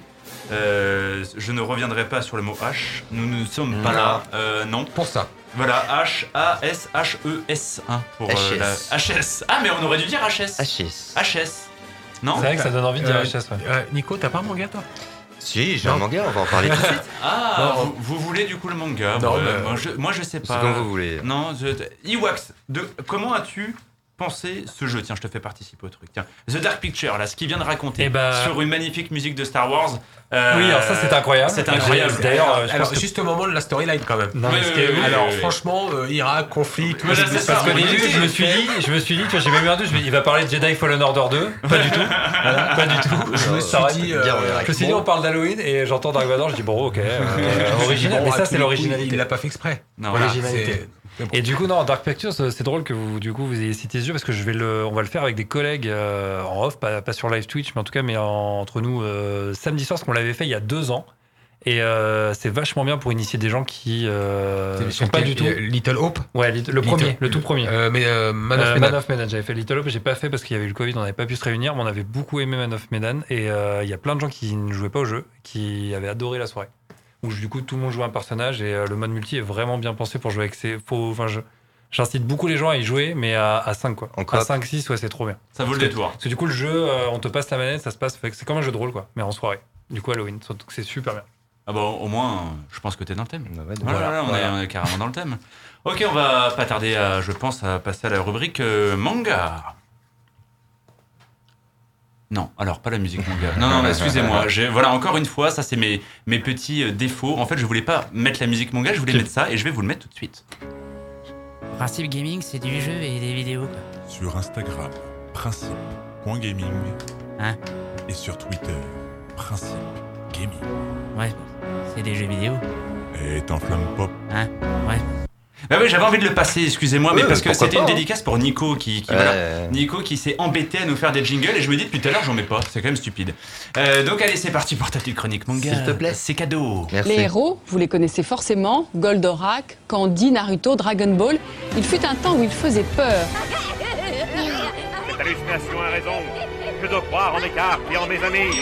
Je ne reviendrai pas sur le mot H. Nous ne sommes pas là. Non. Pour ça. Voilà, H-A-S-H-E-S. Pour HS. Ah, mais on aurait dû dire HS. HS. Non. C'est vrai que ça donne envie de dire HS. Nico, t'as pas un manga toi ? Si, j'ai un manga, on va en parler tout de suite. Ah, vous voulez du coup le manga ? Non, moi je sais pas. C'est comme vous voulez. Non, Iwax, comment as-tu pensé ce jeu ? Tiens, je te fais participer au truc. Tiens, The Dark Picture, là, ce qu'il vient de raconter sur une magnifique musique de Star Wars. Oui, alors ça c'est incroyable. C'est incroyable. D'ailleurs, alors juste au moment de la storyline quand même. Non, alors franchement, Irak, conflit, tout ça. Parce qu'au début, je me suis dit, tu vois, j'ai même eu un doute, il va parler de Jedi Fallen Order 2. Pas du tout. Pas du tout. Je me suis dit, on parle d'Halloween et j'entends Dark Vador, je dis bon, ok, original. Mais ça, c'est l'originalité. Il l'a pas fait exprès. Non, originalité. Et du coup, non, Dark Pictures, c'est drôle que vous ayez cité ce jeu parce que on va le faire avec des collègues en off, pas sur live Twitch, mais en tout cas, entre nous samedi soir, parce qu'on l'avait fait il y a 2 ans. Et c'est vachement bien pour initier des gens qui sont pas du tout. Little Hope. Ouais, le tout premier. Man of Medan. J'avais fait Little Hope, j'ai pas fait parce qu'il y avait eu le Covid, on n'avait pas pu se réunir, mais on avait beaucoup aimé Man of Medan. Et il y a plein de gens qui ne jouaient pas au jeu, qui avaient adoré la soirée. Où du coup tout le monde joue un personnage et le mode multi est vraiment bien pensé pour jouer avec j'incite beaucoup les gens à y jouer, mais à 5 quoi. À 5-6, ouais, c'est trop bien. Ça vaut le détour. Parce que du coup le jeu, on te passe la manette, c'est comme un jeu de rôle quoi, mais en soirée. Du coup Halloween, donc c'est super bien. Ah bon, au moins, je pense que t'es dans le thème. Voilà. On est carrément dans le thème. Ok, on va pas tarder je pense, à passer à la rubrique manga. Non, alors pas la musique manga. Non, excusez-moi. Voilà, encore une fois, ça c'est mes petits défauts. En fait, je voulais pas mettre la musique manga, je voulais mettre ça et je vais vous le mettre tout de suite. Principe gaming, c'est du jeu et des vidéos. Sur Instagram, principe.gaming. Hein? Et sur Twitter, principe gaming. Ouais, c'est des jeux vidéo. Et t'enflamme pop. Hein? Ouais. Bah oui, j'avais envie de le passer, excusez-moi, mais parce que c'était une pas, dédicace pour Nico Nico qui s'est embêté à nous faire des jingles et je me dis depuis tout à l'heure j'en mets pas, c'est quand même stupide. Donc allez, c'est parti pour ta petite chronique manga. S'il te plaît. C'est cadeau. Merci. Les héros, vous les connaissez forcément, Goldorak, Candy, Naruto, Dragon Ball. Il fut un temps où ils faisaient peur. Cette hallucination a raison. Je dois croire en mes cartes et en mes amis.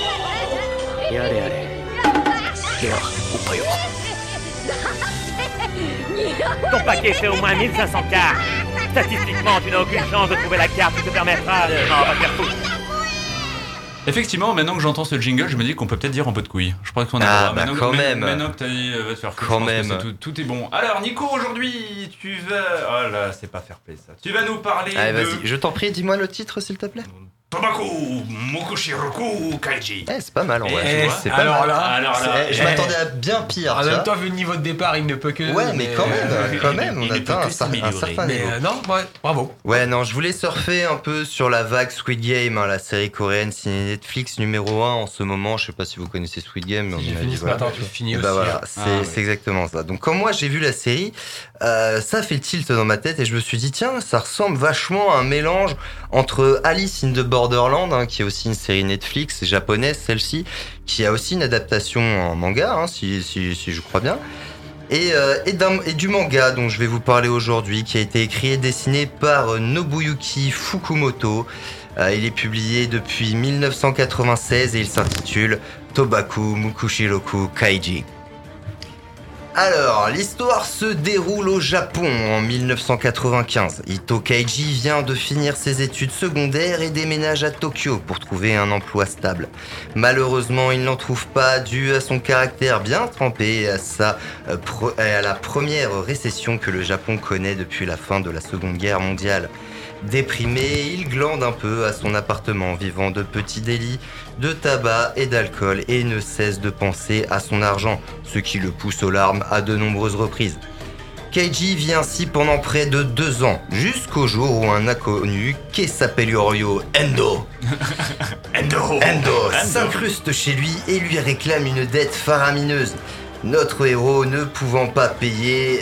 Ton paquet fait au moins 1500 cartes. Statistiquement, tu n'as aucune chance de trouver la carte qui te permettra de... Non, va te faire foutre. Effectivement, maintenant que j'entends ce jingle, je me dis qu'on peut peut-être dire en pot de couilles. Je pense qu'on a bah quand même. Maintenant que t'as dit va te faire foutre, quand je pense même. que tout est bon. Alors Nico, aujourd'hui, tu vas... Oh là, c'est pas fair play ça. Tu vas nous parler Allez, de... vas-y, je t'en prie, dis-moi le titre s'il te plaît. Tobaku Mokushiroku Kaiji. C'est pas mal en vrai. C'est pas alors mal. là, Je m'attendais à bien pire. En même temps, vu le niveau de départ, il ne peut que... Ouais, mais quand même, on atteint un certain niveau. Non, ouais, bravo. Ouais, non, je voulais surfer un peu sur la vague Squid Game, la série coréenne signée Netflix numéro 1 en ce moment. Je sais pas si vous connaissez Squid Game, mais j'ai fini ce matin, tu finis aussi. Bah voilà, c'est exactement ça. Donc quand moi j'ai vu la série, ça a fait le tilt dans ma tête et je me suis dit tiens, ça ressemble vachement à un mélange entre Alice in the Borderland, qui est aussi une série Netflix japonaise, celle-ci, qui a aussi une adaptation en manga, si je crois bien, et du manga dont je vais vous parler aujourd'hui, qui a été écrit et dessiné par Nobuyuki Fukumoto. Il est publié depuis 1996 et il s'intitule Tobaku Mokushiroku Kaiji. Alors, l'histoire se déroule au Japon en 1995. Ito Kaiji vient de finir ses études secondaires et déménage à Tokyo pour trouver un emploi stable. Malheureusement, il n'en trouve pas dû à son caractère bien trempé et à la première récession que le Japon connaît depuis la fin de la Seconde Guerre mondiale. Déprimé, il glande un peu à son appartement, vivant de petits délits, de tabac et d'alcool, et ne cesse de penser à son argent, ce qui le pousse aux larmes à de nombreuses reprises. Kaiji vit ainsi pendant près de 2 ans, jusqu'au jour où un inconnu, Kesapeliorio Endo, s'incruste chez lui et lui réclame une dette faramineuse. Notre héros, ne pouvant pas payer,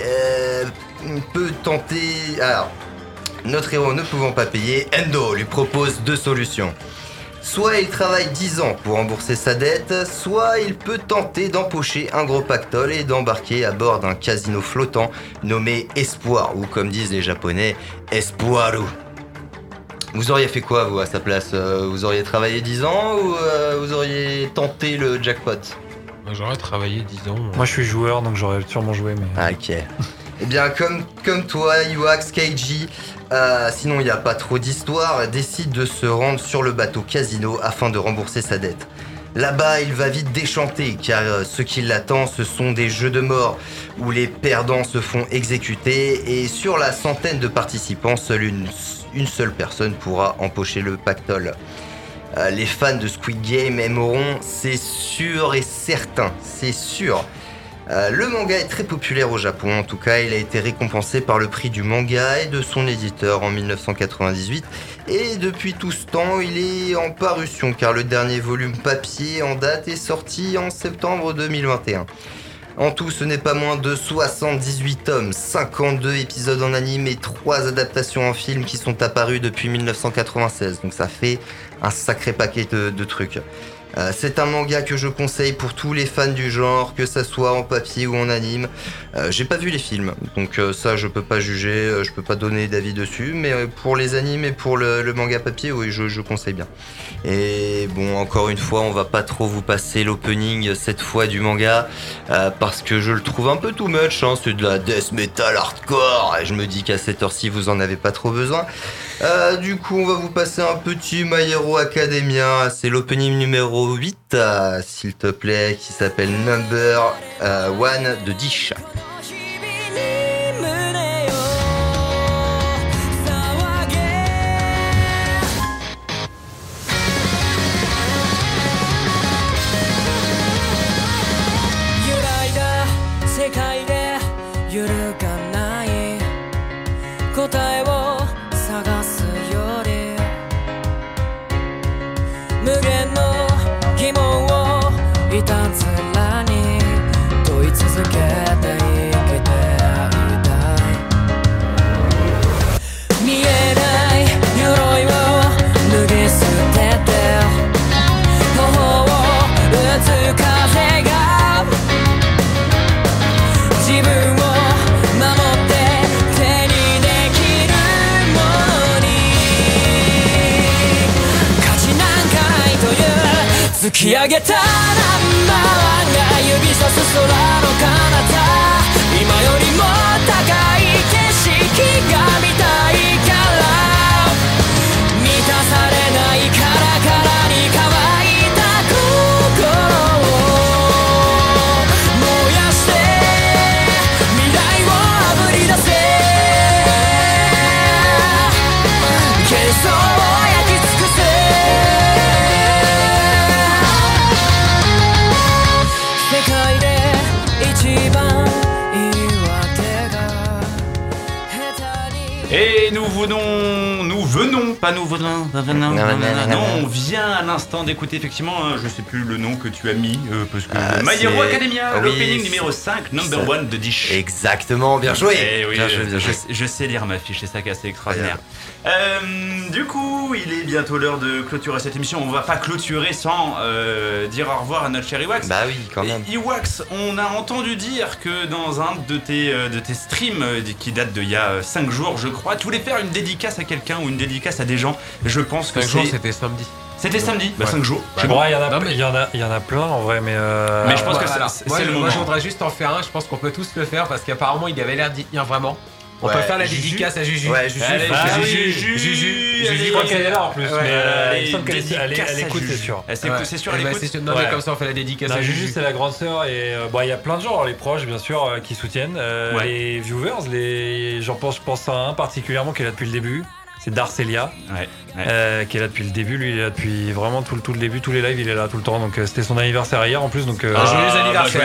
Endo lui propose 2 solutions. Soit il travaille 10 ans pour rembourser sa dette, soit il peut tenter d'empocher un gros pactole et d'embarquer à bord d'un casino flottant nommé Espoir, ou comme disent les Japonais, Espoiru. Vous auriez fait quoi, vous, à sa place? Vous auriez travaillé 10 ans ou vous auriez tenté le jackpot? J'aurais travaillé 10 ans. Moi, je suis joueur, donc j'aurais sûrement joué, mais... Ah, ok. Eh bien, comme toi, Yuax, Kaiji, sinon il n'y a pas trop d'histoire, décide de se rendre sur le bateau casino afin de rembourser sa dette. Là-bas, il va vite déchanter, car ce qui l'attend, ce sont des jeux de mort, où les perdants se font exécuter, et sur la centaine de participants, seule une seule personne pourra empocher le pactole. Les fans de Squid Game aimeront, c'est sûr et certain, c'est sûr. Le manga est très populaire au Japon, en tout cas il a été récompensé par le prix du manga et de son éditeur en 1998 et depuis tout ce temps il est en parution car le dernier volume papier en date est sorti en septembre 2021. En tout ce n'est pas moins de 78 tomes, 52 épisodes en anime et 3 adaptations en film qui sont apparus depuis 1996, donc ça fait un sacré paquet de trucs. C'est un manga que je conseille pour tous les fans du genre, que ça soit en papier ou en anime. J'ai pas vu les films, donc ça je peux pas juger, je peux pas donner d'avis dessus, mais pour les animes et pour le manga papier, oui, je conseille bien. Et bon, encore une fois, on va pas trop vous passer l'opening cette fois du manga, parce que je le trouve un peu too much, c'est de la death metal hardcore, et je me dis qu'à cette heure-ci vous en avez pas trop besoin. Du coup, on va vous passer un petit My Hero Academia, c'est l'opening numéro 8, s'il te plaît, qui s'appelle Number 1 de Dish. いたずらに問い続けて生きていたい見えない鎧を脱ぎ捨てて頬を打つ風が自分を守って手にできるものに価値なんかないという突き上げたナンバーワンが指さす空の彼方今よりも高い景色が見たいから満たされないカラカラに乾いた心を燃やして未来をあぶり出せ幻想を焼き尽くせ世界で一番言い訳が下手に Et nous venons, pas nous venons, non, on vient à l'instant d'écouter effectivement, je sais plus le nom que tu as mis, parce que My Hero Academia, l'opening numéro 5, number 1 de Dish. Exactement, bien joué. Oui, bien joué. Je sais lire ma fiche, c'est ça qui est assez extraordinaire. Du coup, il est bientôt l'heure de clôturer cette émission. On va pas clôturer sans dire au revoir à notre cher Iwax. Bah oui, quand même. Iwax, on a entendu dire que dans un de tes streams qui date d'il y a 5 jours, je crois, tu voulais faire une dédicace à quelqu'un ou une dédicace à des gens. Je pense que 5 jours, c'était samedi. C'était samedi, bah 5 jours. Il y en a plein en vrai, mais je pense que c'est le moment. Moi, je voudrais juste en faire un. Je pense qu'on peut tous le faire parce qu'apparemment, il avait l'air d'y tenir vraiment. On peut faire la dédicace à Juju. Ouais, Juju. Juju. Je crois qu'elle est là en plus. Mais il semble qu'elle dédicace écoute, à c'est sûr. C'est sûr, elle écoute. Non, mais comme ça, on fait la dédicace à Juju. Juju. C'est la grande sœur et il y a plein de gens, les proches bien sûr, qui soutiennent. Les viewers, je pense à un particulièrement qui est là depuis le début. C'est Darcelia, qui est là depuis le début. Lui, il est là depuis vraiment tout le début, tous les lives, il est là tout le temps. Donc c'était son anniversaire hier en plus. Donc joyeux anniversaire.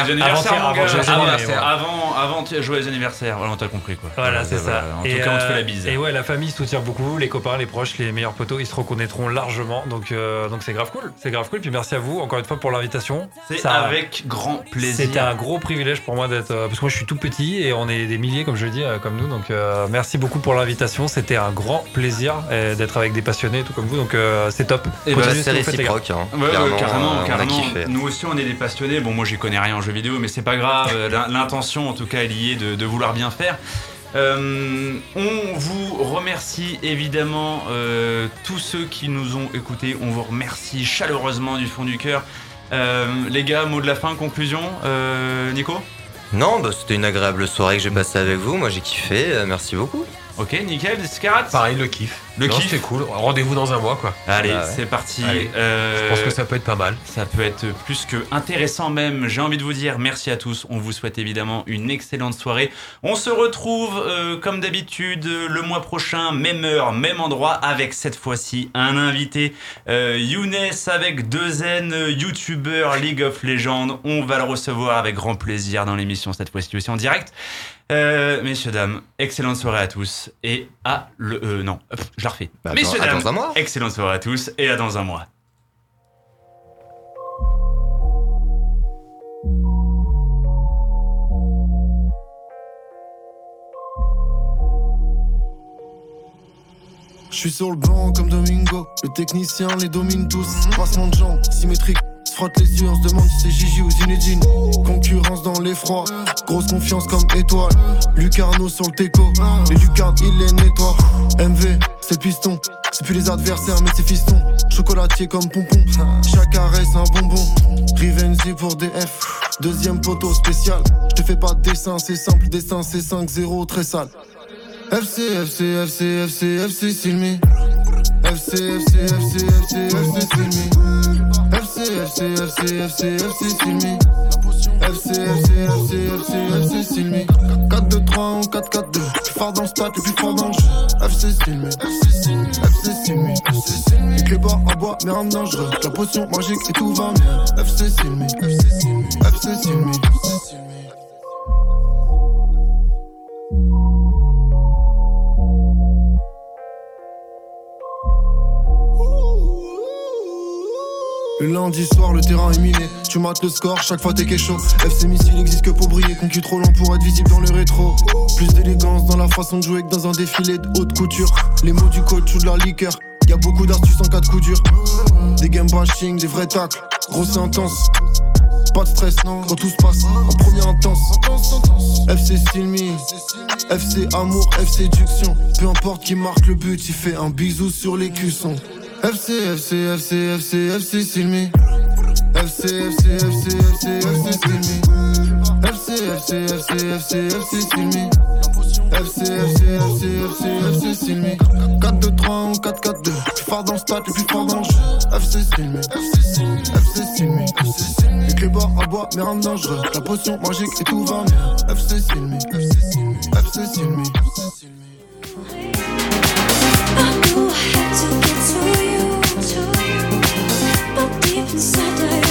Avant joyeux anniversaire. Voilà, on t'a compris quoi. Voilà, c'est ça. En tout cas, on te fait la bise. Et ouais, la famille soutient beaucoup, les copains, les proches, les meilleurs potos, ils se reconnaîtront largement. Donc c'est grave cool. C'est grave cool. Puis merci à vous encore une fois pour l'invitation. C'est avec grand plaisir. C'était un gros privilège pour moi d'être, parce que moi je suis tout petit et on est des milliers comme je le dis, comme nous. Donc merci beaucoup pour l'invitation. C'était un grand plaisir d'être avec des passionnés tout comme vous, donc c'est top. Et bah, c'est réciproque, hein. Carrément. Kiffé. Nous aussi on est des passionnés, bon moi j'y connais rien en jeux vidéo mais c'est pas grave, l'intention en tout cas est liée de vouloir bien faire. On vous remercie évidemment tous ceux qui nous ont écoutés, on vous remercie chaleureusement du fond du cœur. Les gars, mot de la fin, conclusion, Nico? Non, bah, c'était une agréable soirée que j'ai passée avec vous, moi j'ai kiffé, merci beaucoup. Ok, nickel, Scarat. Pareil, le kiff. Le kiff, c'est cool. Rendez-vous dans un mois, quoi. Allez, c'est parti. Allez. Je pense que ça peut être pas mal. Ça peut être plus que intéressant même. J'ai envie de vous dire merci à tous. On vous souhaite évidemment une excellente soirée. On se retrouve comme d'habitude le mois prochain, même heure, même endroit, avec cette fois-ci un invité, Younes avec 2N, youtubeur League of Legends. On va le recevoir avec grand plaisir dans l'émission cette fois-ci aussi en direct. Messieurs, dames, excellente soirée à tous et à non, je la refais. Messieurs, dames, dans un mois. Excellente soirée à tous et à dans un mois. Je suis sur le banc comme Domingo, le technicien les domine tous. Passement de jambes, symétrique, se frotte les yeux, on se demande si c'est Gigi ou Zinedine. Concurrence dans l'effroi, grosse confiance comme étoile. Lucarno sur le teco, les lucarnes il les nettoie. MV, c'est piston, c'est plus les adversaires mais c'est fiston. Chocolatier comme pompon, chaque arrêt c'est un bonbon. Rivenzi pour DF, deuxième poteau spécial. Je te fais pas de dessin, c'est simple, dessin c'est 5-0 très sale. FC, FC, FC, FC, FC, Silmi. FC, FC, FC, FC, FC, Silmi. FC, FC, FC, FC, FC, Silmi. FC, FC, FC, FC, FC, Silmi. 4-2-3 ou 4-4-2. Plus fort dans le stade, le plus fort dans le jeu. FC, Silmi. FC, Silmi. Avec les bords en bois, mais en dangereux. La potion magique et tout va bien. FC, Silmi. FC, Silmi. Le lundi soir, le terrain est miné. Tu mates le score, chaque fois t'es chaud. FC Missile existe que pour briller. Conquis trop lent pour être visible dans le rétro. Plus d'élégance dans la façon de jouer que dans un défilé de haute couture. Les mots du coach ou de la liqueur. Y'a beaucoup d'astuces en cas de coup dur. Des game bashing, des vrais tacles. Gros c'est intense. Pas de stress, non, quand tout se passe en premier intense. FC Silmi, FC Amour, FC Séduction. Peu importe qui marque le but, il fait un bisou sur les cuissons. FC Silmi. FC Silmi. FC Silmi. FC Silmi. 4-2-3 ou 4-4-2. Plus fort dans le stade, le plus fort dans le jeu. FC Silmi. FC Silmi. Avec les bords à bois, mais rien de dangereux. La potion magique et tout va mieux. FC Silmi. FC Silmi. I knew I had to get to you, but deep inside I